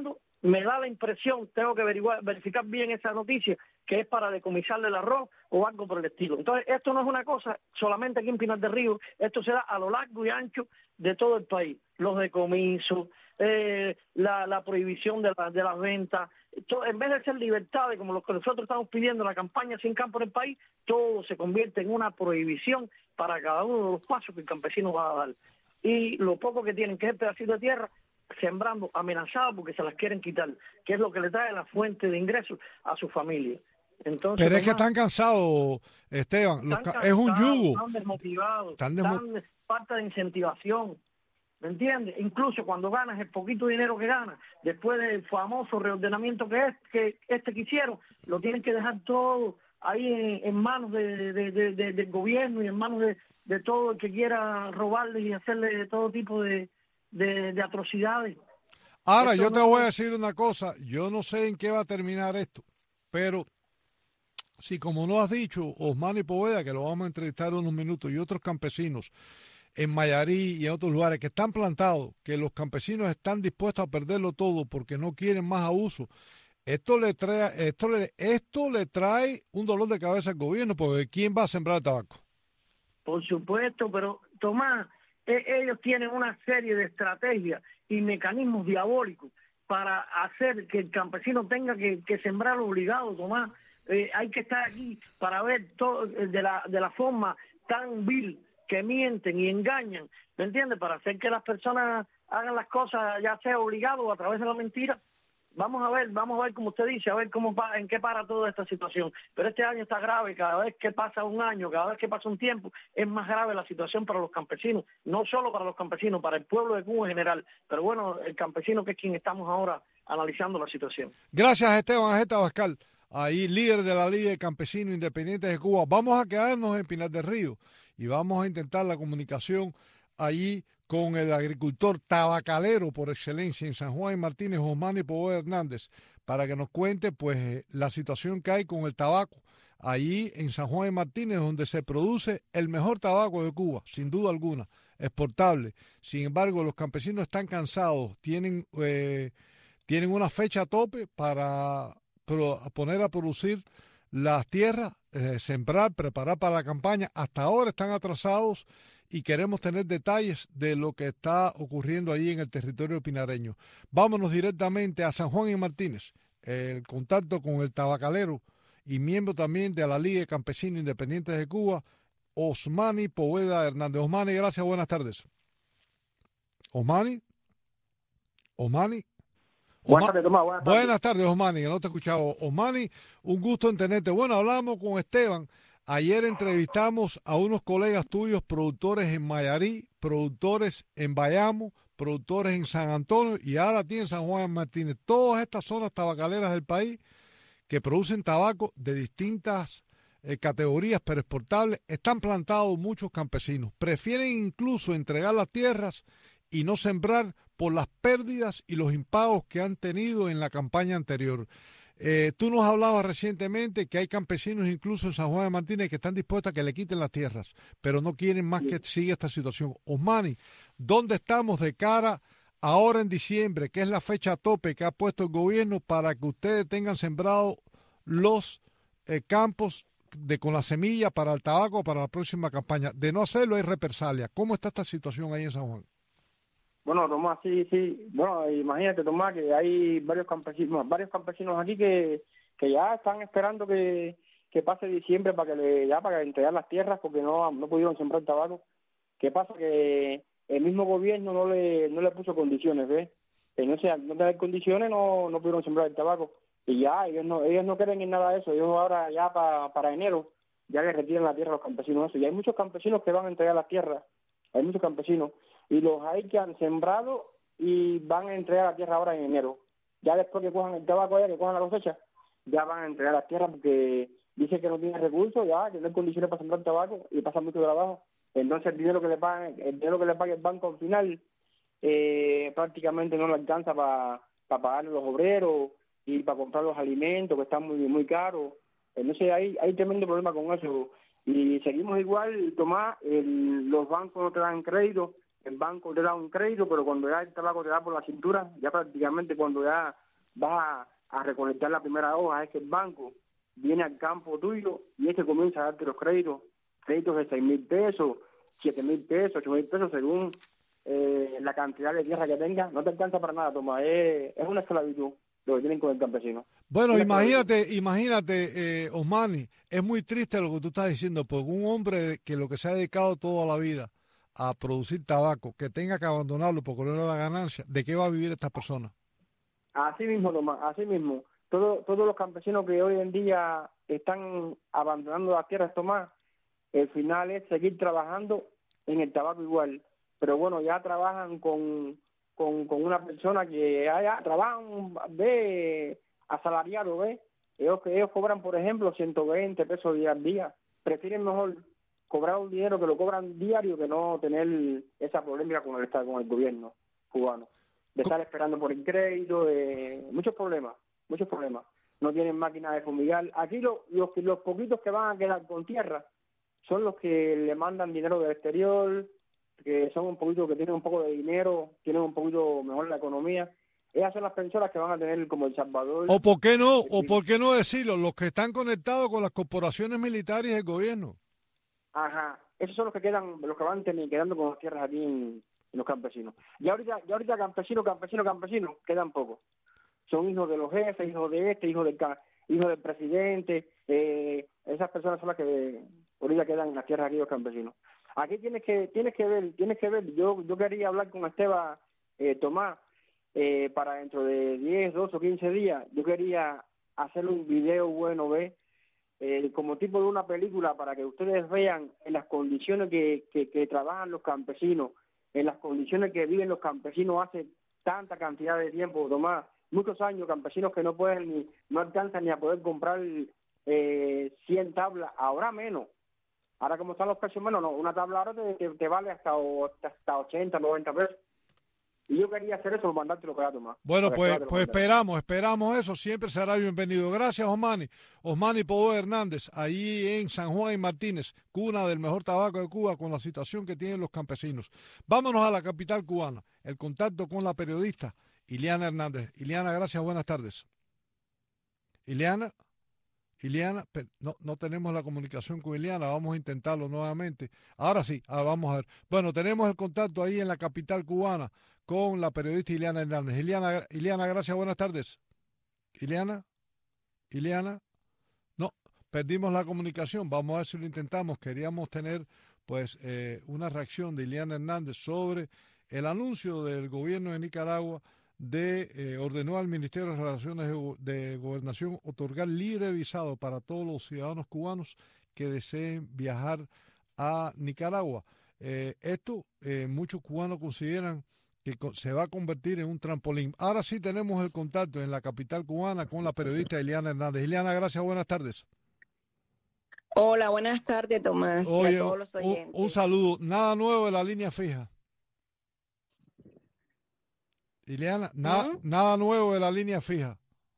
me da la impresión, tengo que averiguar, verificar bien esa noticia, que es para decomisarle el arroz o algo por el estilo. Entonces, esto no es una cosa solamente aquí en Pinar del Río, esto se da a lo largo y ancho de todo el país. Los decomisos, eh, la, la prohibición de, la, de las ventas, todo, en vez de ser libertades como lo que nosotros estamos pidiendo en la campaña Sin Campo en el País, todo se convierte en una prohibición para cada uno de los pasos que el campesino va a dar. Y lo poco que tienen, que es el pedacito de tierra, sembrando, amenazados porque se las quieren quitar, que es lo que le trae la fuente de ingresos a su familia. Entonces, pero es que están cansados, Esteban, los están ca es un yugo. Están desmotivados, están, desmo están de falta de incentivación, ¿me entiendes? Incluso cuando ganas el poquito dinero que ganas, después del famoso reordenamiento que es que este que hicieron, lo tienen que dejar todo ahí en, en manos de, de, de, de, del gobierno y en manos de, de todo el que quiera robarle y hacerle todo tipo de De, de atrocidades. Ahora, esto yo te no... voy a decir una cosa, yo no sé en qué va a terminar esto, pero si como no has dicho, Osmani Poveda, que lo vamos a entrevistar unos minutos, y otros campesinos en Mayarí y en otros lugares que están plantados, que los campesinos están dispuestos a perderlo todo porque no quieren más abuso, esto le trae, esto le, esto le trae un dolor de cabeza al gobierno, porque ¿quién va a sembrar el tabaco? Por supuesto, pero Tomás, ellos tienen una serie de estrategias y mecanismos diabólicos para hacer que el campesino tenga que, que sembrar obligado, Tomás. Eh, hay que estar aquí para ver todo de la, de la forma tan vil que mienten y engañan, ¿me entiendes? Para hacer que las personas hagan las cosas ya sea obligado o a través de la mentira. Vamos a ver, vamos a ver como usted dice, a ver cómo pa, en qué para toda esta situación. Pero este año está grave, cada vez que pasa un año, cada vez que pasa un tiempo, es más grave la situación para los campesinos, no solo para los campesinos, para el pueblo de Cuba en general. Pero bueno, el campesino que es quien estamos ahora analizando la situación. Gracias, Esteban Ajeta Abascal, ahí líder de la Liga de Campesinos Independientes de Cuba. Vamos a quedarnos en Pinar del Río y vamos a intentar la comunicación allí con el agricultor tabacalero por excelencia en San Juan y Martínez, Osmani Poveda Hernández, para que nos cuente pues la situación que hay con el tabaco allí en San Juan y Martínez, donde se produce el mejor tabaco de Cuba, sin duda alguna, exportable. Sin embargo, los campesinos están cansados, tienen, eh, tienen una fecha a tope para pro, poner a producir las tierras, eh, sembrar, preparar para la campaña. Hasta ahora están atrasados y queremos tener detalles de lo que está ocurriendo allí en el territorio pinareño. Vámonos directamente a San Juan y Martínez, el contacto con el tabacalero y miembro también de la Liga de Campesinos Independientes de Cuba, Osmani Poveda Hernández. Osmani, gracias, buenas tardes. Osmani, Osmani. Buenas tardes, Tomás. Buenas tardes. Buenas tardes, Osmani, que no te he escuchado. Osmani, un gusto en tenerte. Bueno, hablamos con Esteban. Ayer entrevistamos a unos colegas tuyos, productores en Mayarí, productores en Bayamo, productores en San Antonio y ahora aquí en San Juan Martínez. Todas estas zonas tabacaleras del país que producen tabaco de distintas eh, categorías, pero exportables, están plantados muchos campesinos. Prefieren incluso entregar las tierras y no sembrar por las pérdidas y los impagos que han tenido en la campaña anterior. Eh, tú nos hablabas recientemente que hay campesinos incluso en San Juan de Martínez que están dispuestos a que le quiten las tierras, pero no quieren más que siga esta situación. Osmani, ¿dónde estamos de cara ahora en diciembre, que es la fecha tope que ha puesto el gobierno para que ustedes tengan sembrado los eh, campos de con la semilla para el tabaco para la próxima campaña? De no hacerlo hay represalia. ¿Cómo está esta situación ahí en San Juan? Bueno, Tomás, sí, sí. Bueno, imagínate, Tomás, que hay varios campesinos, varios campesinos aquí que, que ya están esperando que, que pase diciembre para que le, ya para entregar las tierras porque no, no pudieron sembrar tabaco. ¿Qué pasa? Que el mismo gobierno no le, no le puso condiciones, ¿ves? Que no, sea, no tener condiciones no, no pudieron sembrar el tabaco. Y ya, ellos no, ellos no quieren en nada de eso. Ellos ahora ya para, para enero ya le retiran la tierra a los campesinos. Eso. Y hay muchos campesinos que van a entregar las tierras. Hay muchos campesinos. Y los hay que han sembrado y van a entregar la tierra ahora en enero. Ya después que cojan el tabaco allá, que cojan la cosecha, ya van a entregar la tierra porque dicen que no tienen recursos, ya, que no hay condiciones para sembrar tabaco y pasan mucho trabajo. Entonces el dinero que le pagan, el dinero que le paga el banco al final eh, prácticamente no le alcanza para pa pagar los obreros y para comprar los alimentos que están muy muy caros. Entonces hay, hay tremendo problema con eso. Y seguimos igual, Tomás, el, los bancos no te dan crédito. El banco te da un crédito, pero cuando ya el tabaco te da por la cintura, ya prácticamente cuando ya vas a, a recolectar la primera hoja, es que el banco viene al campo tuyo y es que comienza a darte los créditos, créditos de seis mil pesos, siete mil pesos, ocho mil pesos, según eh, la cantidad de tierra que tengas. No te alcanza para nada, Tomás, es, es una esclavitud lo que tienen con el campesino. Bueno, imagínate, imagínate, eh, Osmani, es muy triste lo que tú estás diciendo, porque un hombre que lo que se ha dedicado toda la vida a producir tabaco, que tenga que abandonarlo porque no le da la ganancia, ¿de qué va a vivir esta persona? Así mismo, Tomás, así mismo. Todo, todos los campesinos que hoy en día están abandonando las tierras, Tomás, el final es seguir trabajando en el tabaco igual. Pero bueno, ya trabajan con, con, con una persona que ya, ya trabajan de asalariado, ¿ves? Ellos, ellos cobran, por ejemplo, ciento veinte pesos día al día. Prefieren mejor cobrar un dinero que lo cobran diario que no tener esa polémica con el Estado, con el gobierno cubano. De estar esperando por el crédito, de muchos problemas, muchos problemas. No tienen máquinas de fumigar. Aquí lo, los, los poquitos que van a quedar con tierra son los que le mandan dinero del exterior, que son un poquito, que tienen un poco de dinero, tienen un poquito mejor la economía. Esas son las personas que van a tener como El Salvador. O por qué no, o por qué no decirlo, los que están conectados con las corporaciones militares y el gobierno. Ajá, esos son los que quedan, los que van teniendo, quedando con las tierras aquí en, en los campesinos. Y ahorita, y ahorita campesinos, campesinos, campesinos, quedan pocos. Son hijos de los jefes, hijos de este, hijos del, hijos del presidente. Eh, esas personas son las que ahorita quedan en las tierras aquí los campesinos. Aquí tienes que, tienes que ver, tienes que ver. Yo, yo quería hablar con Esteban eh, Tomás eh, para dentro de diez, doce o quince días. Yo quería hacer un video bueno, ¿ves? Eh, como tipo de una película para que ustedes vean en las condiciones que, que, que trabajan los campesinos, en las condiciones que viven los campesinos hace tanta cantidad de tiempo, Tomás, muchos años, campesinos que no pueden ni, no alcanzan ni a poder comprar eh, cien tablas, ahora menos. Ahora como están los precios menos, no, una tabla ahora te, te, te vale hasta, hasta ochenta, noventa pesos. Y yo quería hacer eso, mandarte lo que va, Tomás. Bueno, pues, pues esperamos, esperamos eso, siempre será bienvenido. Gracias, Osmani. Osmani Pobo Hernández, ahí en San Juan y Martínez, cuna del mejor tabaco de Cuba, con la situación que tienen los campesinos. Vámonos a la capital cubana, el contacto con la periodista Ileana Hernández. Ileana, gracias, buenas tardes. Ileana, Ileana, no, no tenemos la comunicación con Ileana, vamos a intentarlo nuevamente. Ahora sí, ahora vamos a ver. Bueno, tenemos el contacto ahí en la capital cubana con la periodista Ileana Hernández. Ileana, Ileana, gracias, buenas tardes. Ileana, Ileana, no, perdimos la comunicación, vamos a ver si lo intentamos. Queríamos tener pues eh, una reacción de Ileana Hernández sobre el anuncio del gobierno de Nicaragua de eh, ordenó al Ministerio de Relaciones de, de Gobernación otorgar libre visado para todos los ciudadanos cubanos que deseen viajar a Nicaragua. Eh, esto eh, muchos cubanos consideran que se va a convertir en un trampolín. Ahora sí tenemos el contacto en la capital cubana con la periodista Ileana Hernández. Ileana, gracias, buenas tardes. Hola, buenas tardes, Tomás, Oye, y a todos los oyentes. Un, un saludo. Nada nuevo de la línea fija. Ileana, nada, ¿Mm? nada nuevo de la línea fija.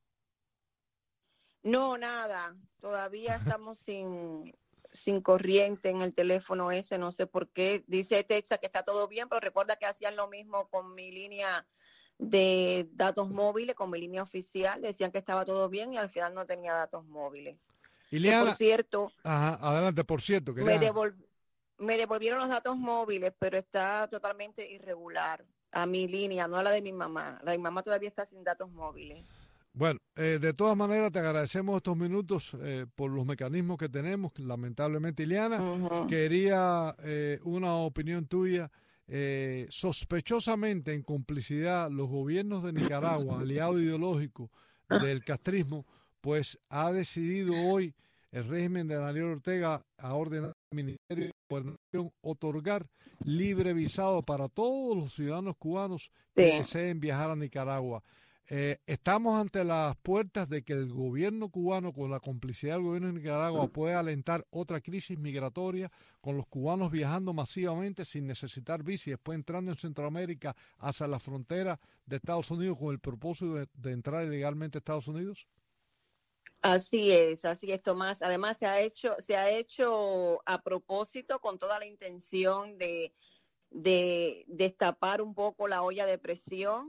No, nada. Todavía estamos sin, sin corriente en el teléfono ese, no sé por qué. Dice Texas que está todo bien, pero recuerda que hacían lo mismo con mi línea de datos móviles, con mi línea oficial. Decían que estaba todo bien y al final no tenía datos móviles. Ileana, por cierto, ajá, adelante, por cierto. Me, devol, me devolvieron los datos móviles, pero está totalmente irregular. A mi línea, no a la de mi mamá. La de mi mamá todavía está sin datos móviles. Bueno, eh, de todas maneras te agradecemos estos minutos eh, por los mecanismos que tenemos. Lamentablemente, Ileana, uh-huh. quería eh, una opinión tuya. Eh, sospechosamente en complicidad, los gobiernos de Nicaragua, aliado ideológico del castrismo, pues ha decidido hoy el régimen de Daniel Ortega a ordenar al Ministerio de Gobernación otorgar libre visado para todos los ciudadanos cubanos que sí. deseen viajar a Nicaragua. Eh, estamos ante las puertas de que el gobierno cubano, con la complicidad del gobierno de Nicaragua, puede alentar otra crisis migratoria con los cubanos viajando masivamente sin necesitar visa y después entrando en Centroamérica hacia la frontera de Estados Unidos con el propósito de, de entrar ilegalmente a Estados Unidos. Así es, así es, Tomás. Además se ha hecho, se ha hecho a propósito con toda la intención de, de destapar un poco la olla de presión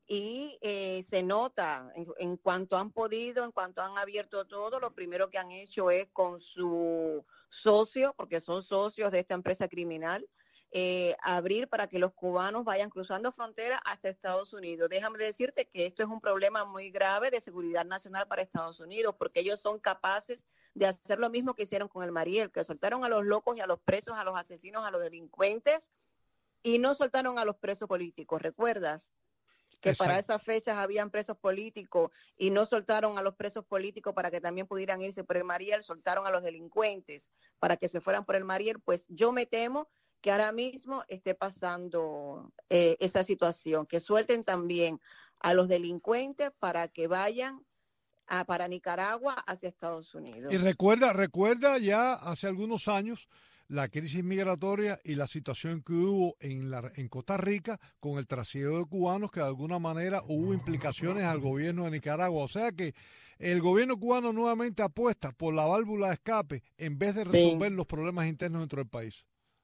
y eh, se nota en, en cuanto han podido, en cuanto han abierto todo, lo primero que han hecho es con su socio, porque son socios de esta empresa criminal, eh, abrir para que los cubanos vayan cruzando frontera hasta Estados Unidos. Déjame decirte que esto es un problema muy grave de seguridad nacional para Estados Unidos, porque ellos son capaces de hacer lo mismo que hicieron con el Mariel, que soltaron a los locos y a los presos, a los asesinos, a los delincuentes, y no soltaron a los presos políticos. ¿Recuerdas? Que Exacto. Para esas fechas habían presos políticos y no soltaron a los presos políticos para que también pudieran irse por el Mariel, soltaron a los delincuentes para que se fueran por el Mariel. Pues yo me temo que ahora mismo esté pasando eh, esa situación, que suelten también a los delincuentes para que vayan a, para Nicaragua hacia Estados Unidos. Y recuerda, recuerda ya hace algunos años la crisis migratoria y la situación que hubo en, la, en Costa Rica con el trasiego de cubanos, que de alguna manera hubo implicaciones al gobierno de Nicaragua. O sea que el gobierno cubano nuevamente apuesta por la válvula de escape en vez de resolver sí. los problemas internos dentro del país.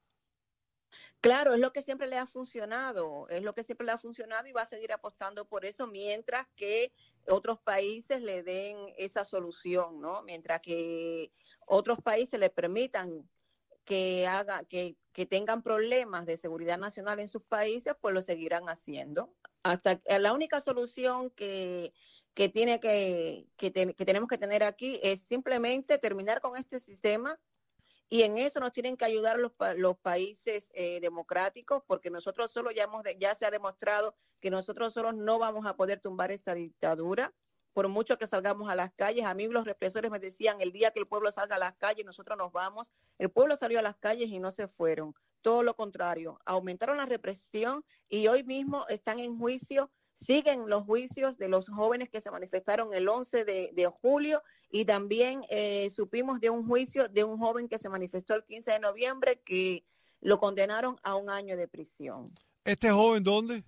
Claro, es lo que siempre le ha funcionado, es lo que siempre le ha funcionado y va a seguir apostando por eso mientras que otros países le den esa solución, ¿no? Mientras que otros países le permitan que haga, que, que tengan problemas de seguridad nacional en sus países, pues lo seguirán haciendo. Hasta la única solución que, que tiene que, que, te, que tenemos que tener aquí es simplemente terminar con este sistema. Y en eso nos tienen que ayudar los, los países eh, democráticos, porque nosotros solo ya, hemos de, ya se ha demostrado que nosotros solos no vamos a poder tumbar esta dictadura, por mucho que salgamos a las calles. A mí los represores me decían, el día que el pueblo salga a las calles, nosotros nos vamos. El pueblo salió a las calles y no se fueron. Todo lo contrario, aumentaron la represión y hoy mismo están en juicio. Siguen los juicios de los jóvenes que se manifestaron el once de, de julio y también eh, supimos de un juicio de un joven que se manifestó el quince de noviembre que lo condenaron a un año de prisión. ¿Este joven dónde?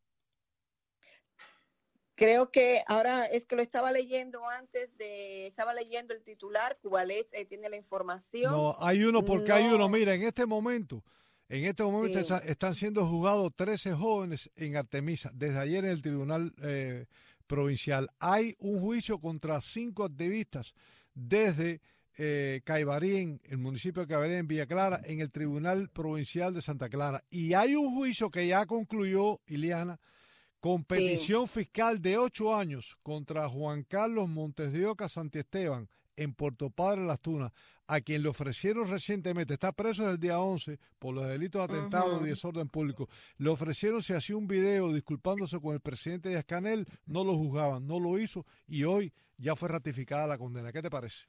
Creo que ahora es que lo estaba leyendo antes de, estaba leyendo el titular, Cubalex eh, tiene la información. No, hay uno porque no. hay uno, mira, en este momento... En este momento sí. están siendo juzgados trece jóvenes en Artemisa, desde ayer en el Tribunal eh, Provincial. Hay un juicio contra cinco activistas desde eh, Caibarín, el municipio de Caibarín, en Villa Clara, en el Tribunal Provincial de Santa Clara. Y hay un juicio que ya concluyó, Iliana, con petición sí. fiscal de ocho años contra Juan Carlos Montes de Oca Santiesteban, en Puerto Padre Las Tunas, a quien le ofrecieron recientemente, está preso desde el día once por los delitos de atentado uh-huh. y desorden público, le ofrecieron si hacía un video disculpándose con el presidente Díaz-Canel, no lo juzgaban, no lo hizo y hoy ya fue ratificada la condena. ¿Qué te parece?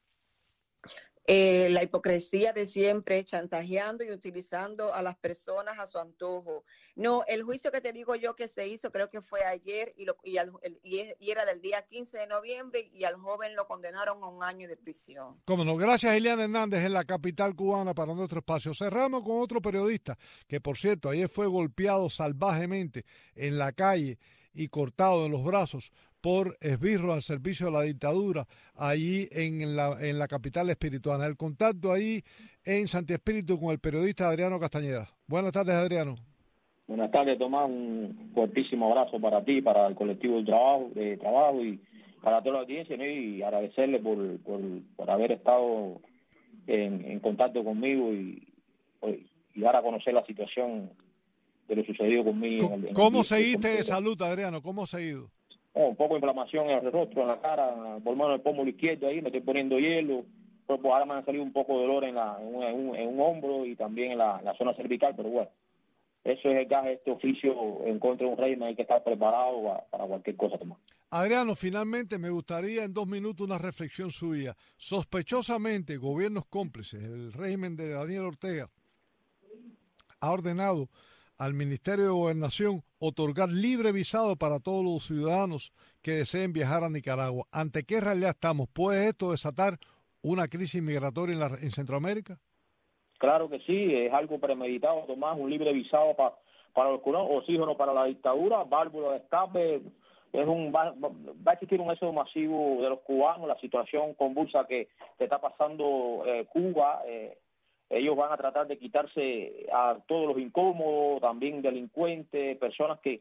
Eh, la hipocresía de siempre, chantajeando y utilizando a las personas a su antojo. No, el juicio que te digo yo que se hizo, creo que fue ayer y, lo, y, al, el, y era del día quince de noviembre y al joven lo condenaron a un año de prisión. Cómo no, gracias Iliana Hernández en la capital cubana para nuestro espacio. Cerramos con otro periodista que, por cierto, ayer fue golpeado salvajemente en la calle y cortado en los brazos por esbirros al servicio de la dictadura, allí en la, en la capital espirituana. El contacto ahí en Santi Espíritu con el periodista Adriano Castañeda. Buenas tardes, Adriano. Buenas tardes, Tomás. Un fuertísimo abrazo para ti, para el colectivo de trabajo, de trabajo y para toda la audiencia, ¿no? Y agradecerle por, por, por haber estado en, en contacto conmigo y, y dar a conocer la situación de lo sucedido conmigo. ¿Cómo, en el, en ¿cómo seguiste de salud, Adriano? ¿Cómo se ha ido? Oh, un poco de inflamación en el rostro, en la cara, por lo menos en el pómulo izquierdo ahí, me estoy poniendo hielo, pero pues ahora me ha salido un poco de dolor en, la, en, un, en, un, en un hombro y también en la, en la zona cervical, pero bueno, eso es el gas de este oficio en contra de un régimen, hay que estar preparado para, para cualquier cosa, Tomás. Adriano, finalmente me gustaría en dos minutos una reflexión suya. Sospechosamente, gobiernos cómplices, el régimen de Daniel Ortega ha ordenado al Ministerio de Gobernación otorgar libre visado para todos los ciudadanos que deseen viajar a Nicaragua. ¿Ante qué realidad estamos? ¿Puede esto desatar una crisis migratoria en, la, en Centroamérica? Claro que sí, es algo premeditado, Tomás, un libre visado pa, para los cubanos, oxígeno para la dictadura, válvula de escape, es un va, va a existir un éxodo masivo de los cubanos, la situación convulsa que, que está pasando eh, Cuba, eh, ellos van a tratar de quitarse a todos los incómodos, también delincuentes, personas que,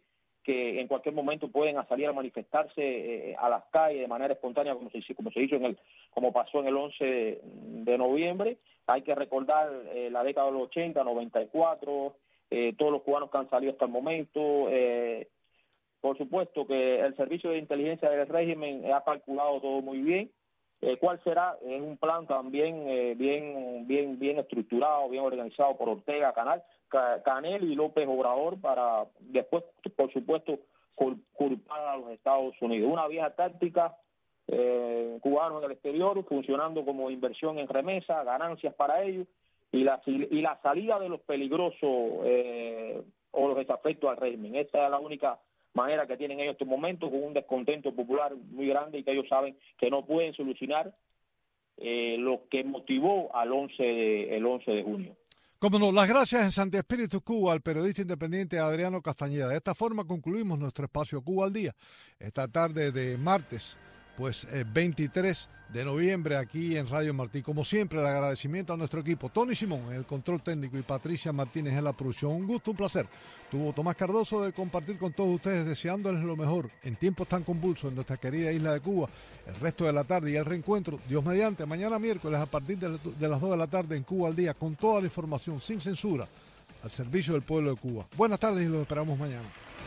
que en cualquier momento pueden salir a manifestarse eh, a las calles de manera espontánea, como se, como se hizo en el, como pasó en el once de noviembre. Hay que recordar eh, la década de los ochenta, noventa y cuatro, eh, todos los cubanos que han salido hasta el momento. Eh, por supuesto que el Servicio de Inteligencia del régimen ha calculado todo muy bien. Eh, ¿Cuál será? Es un plan también eh, bien, bien, bien estructurado, bien organizado por Ortega, Canal, Canel y López Obrador, para después, por supuesto, culpar a los Estados Unidos. Una vieja táctica, eh, cubanos en el exterior, funcionando como inversión en remesa, ganancias para ellos, y la, y la salida de los peligrosos eh, o los desafectos al régimen. Esta es la única manera que tienen ellos en estos momentos, con un descontento popular muy grande y que ellos saben que no pueden solucionar eh, lo que motivó al once de, el once de junio. Como no, las gracias en Santi Espíritu Cuba al periodista independiente Adriano Castañeda. De esta forma concluimos nuestro espacio Cuba al Día. Esta tarde de martes, pues eh, veintitrés de noviembre aquí en Radio Martí. Como siempre, el agradecimiento a nuestro equipo. Tony Simón en el control técnico y Patricia Martínez en la producción. Un gusto, un placer. Tuvo Tomás Cardoso de compartir con todos ustedes, deseándoles lo mejor en tiempos tan convulsos en nuestra querida isla de Cuba. El resto de la tarde y el reencuentro, Dios mediante, mañana miércoles a partir de, de las dos de la tarde en Cuba al Día, con toda la información, sin censura, al servicio del pueblo de Cuba. Buenas tardes y los esperamos mañana.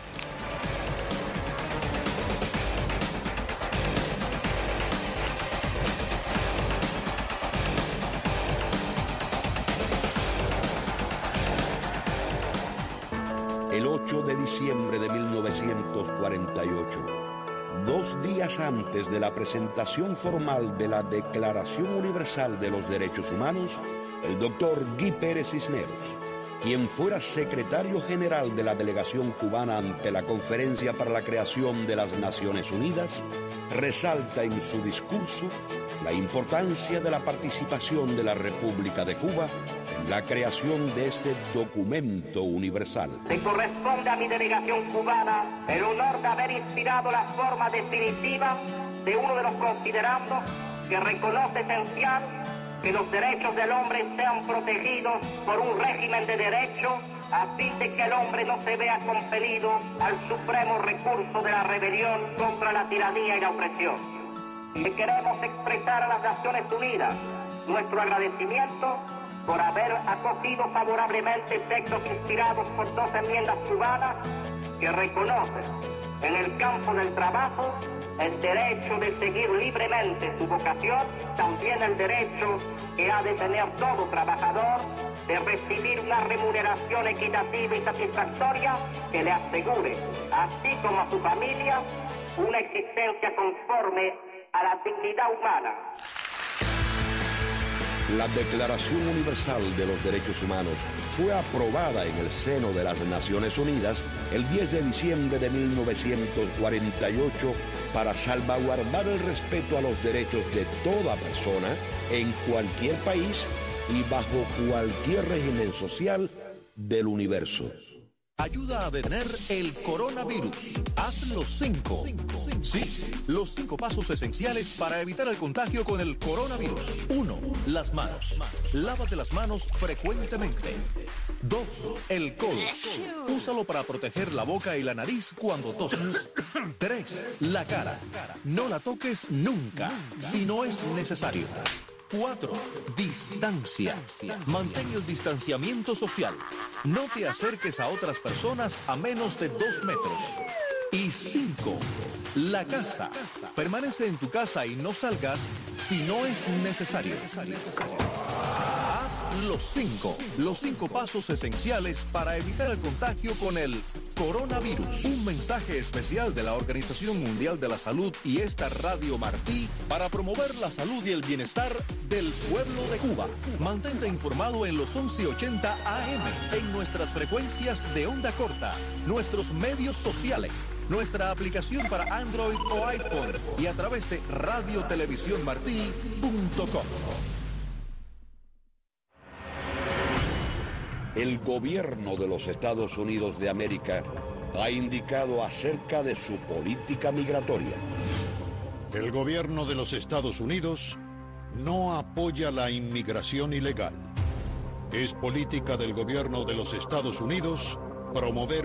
El ocho de diciembre de mil novecientos cuarenta y ocho, dos días antes de la presentación formal de la Declaración Universal de los Derechos Humanos, el doctor Guy Pérez Cisneros, quien fuera secretario general de la delegación cubana ante la Conferencia para la Creación de las Naciones Unidas, resalta en su discurso la importancia de la participación de la República de Cuba en la creación de este documento universal. Le corresponde a mi delegación cubana el honor de haber inspirado la forma definitiva de uno de los considerandos que reconoce esencial que los derechos del hombre sean protegidos por un régimen de derecho a fin de que el hombre no se vea compelido al supremo recurso de la rebelión contra la tiranía y la opresión. Y queremos expresar a las Naciones Unidas nuestro agradecimiento por haber acogido favorablemente textos inspirados por dos enmiendas cubanas que reconocen en el campo del trabajo el derecho de seguir libremente su vocación, también el derecho que ha de tener todo trabajador de recibir una remuneración equitativa y satisfactoria que le asegure, así como a su familia, una existencia conforme a la dignidad humana. La Declaración Universal de los Derechos Humanos fue aprobada en el seno de las Naciones Unidas el diez de diciembre de mil novecientos cuarenta y ocho para salvaguardar el respeto a los derechos de toda persona en cualquier país y bajo cualquier régimen social del universo. Ayuda a detener el coronavirus. Haz los cinco. Sí, los cinco pasos esenciales para evitar el contagio con el coronavirus. Uno, las manos. Lávate las manos frecuentemente. Dos, el codo. Úsalo para proteger la boca y la nariz cuando toses. Tres, la cara. No la toques nunca, si no es necesario. Cuatro, distancia. Mantén el distanciamiento social. No te acerques a otras personas a menos de dos metros. Y cinco, la casa. Permanece en tu casa y no salgas si no es necesario. Haz los cinco, los cinco pasos esenciales para evitar el contagio con el coronavirus. Un mensaje especial de la Organización Mundial de la Salud y esta Radio Martí para promover la salud y el bienestar del pueblo de Cuba. Mantente informado en los once ochenta A M, en nuestras frecuencias de onda corta, nuestros medios sociales, nuestra aplicación para Android o iPhone y a través de radio televisión martí punto com. El gobierno de los Estados Unidos de América ha indicado acerca de su política migratoria. El gobierno de los Estados Unidos no apoya la inmigración ilegal. Es política del gobierno de los Estados Unidos promover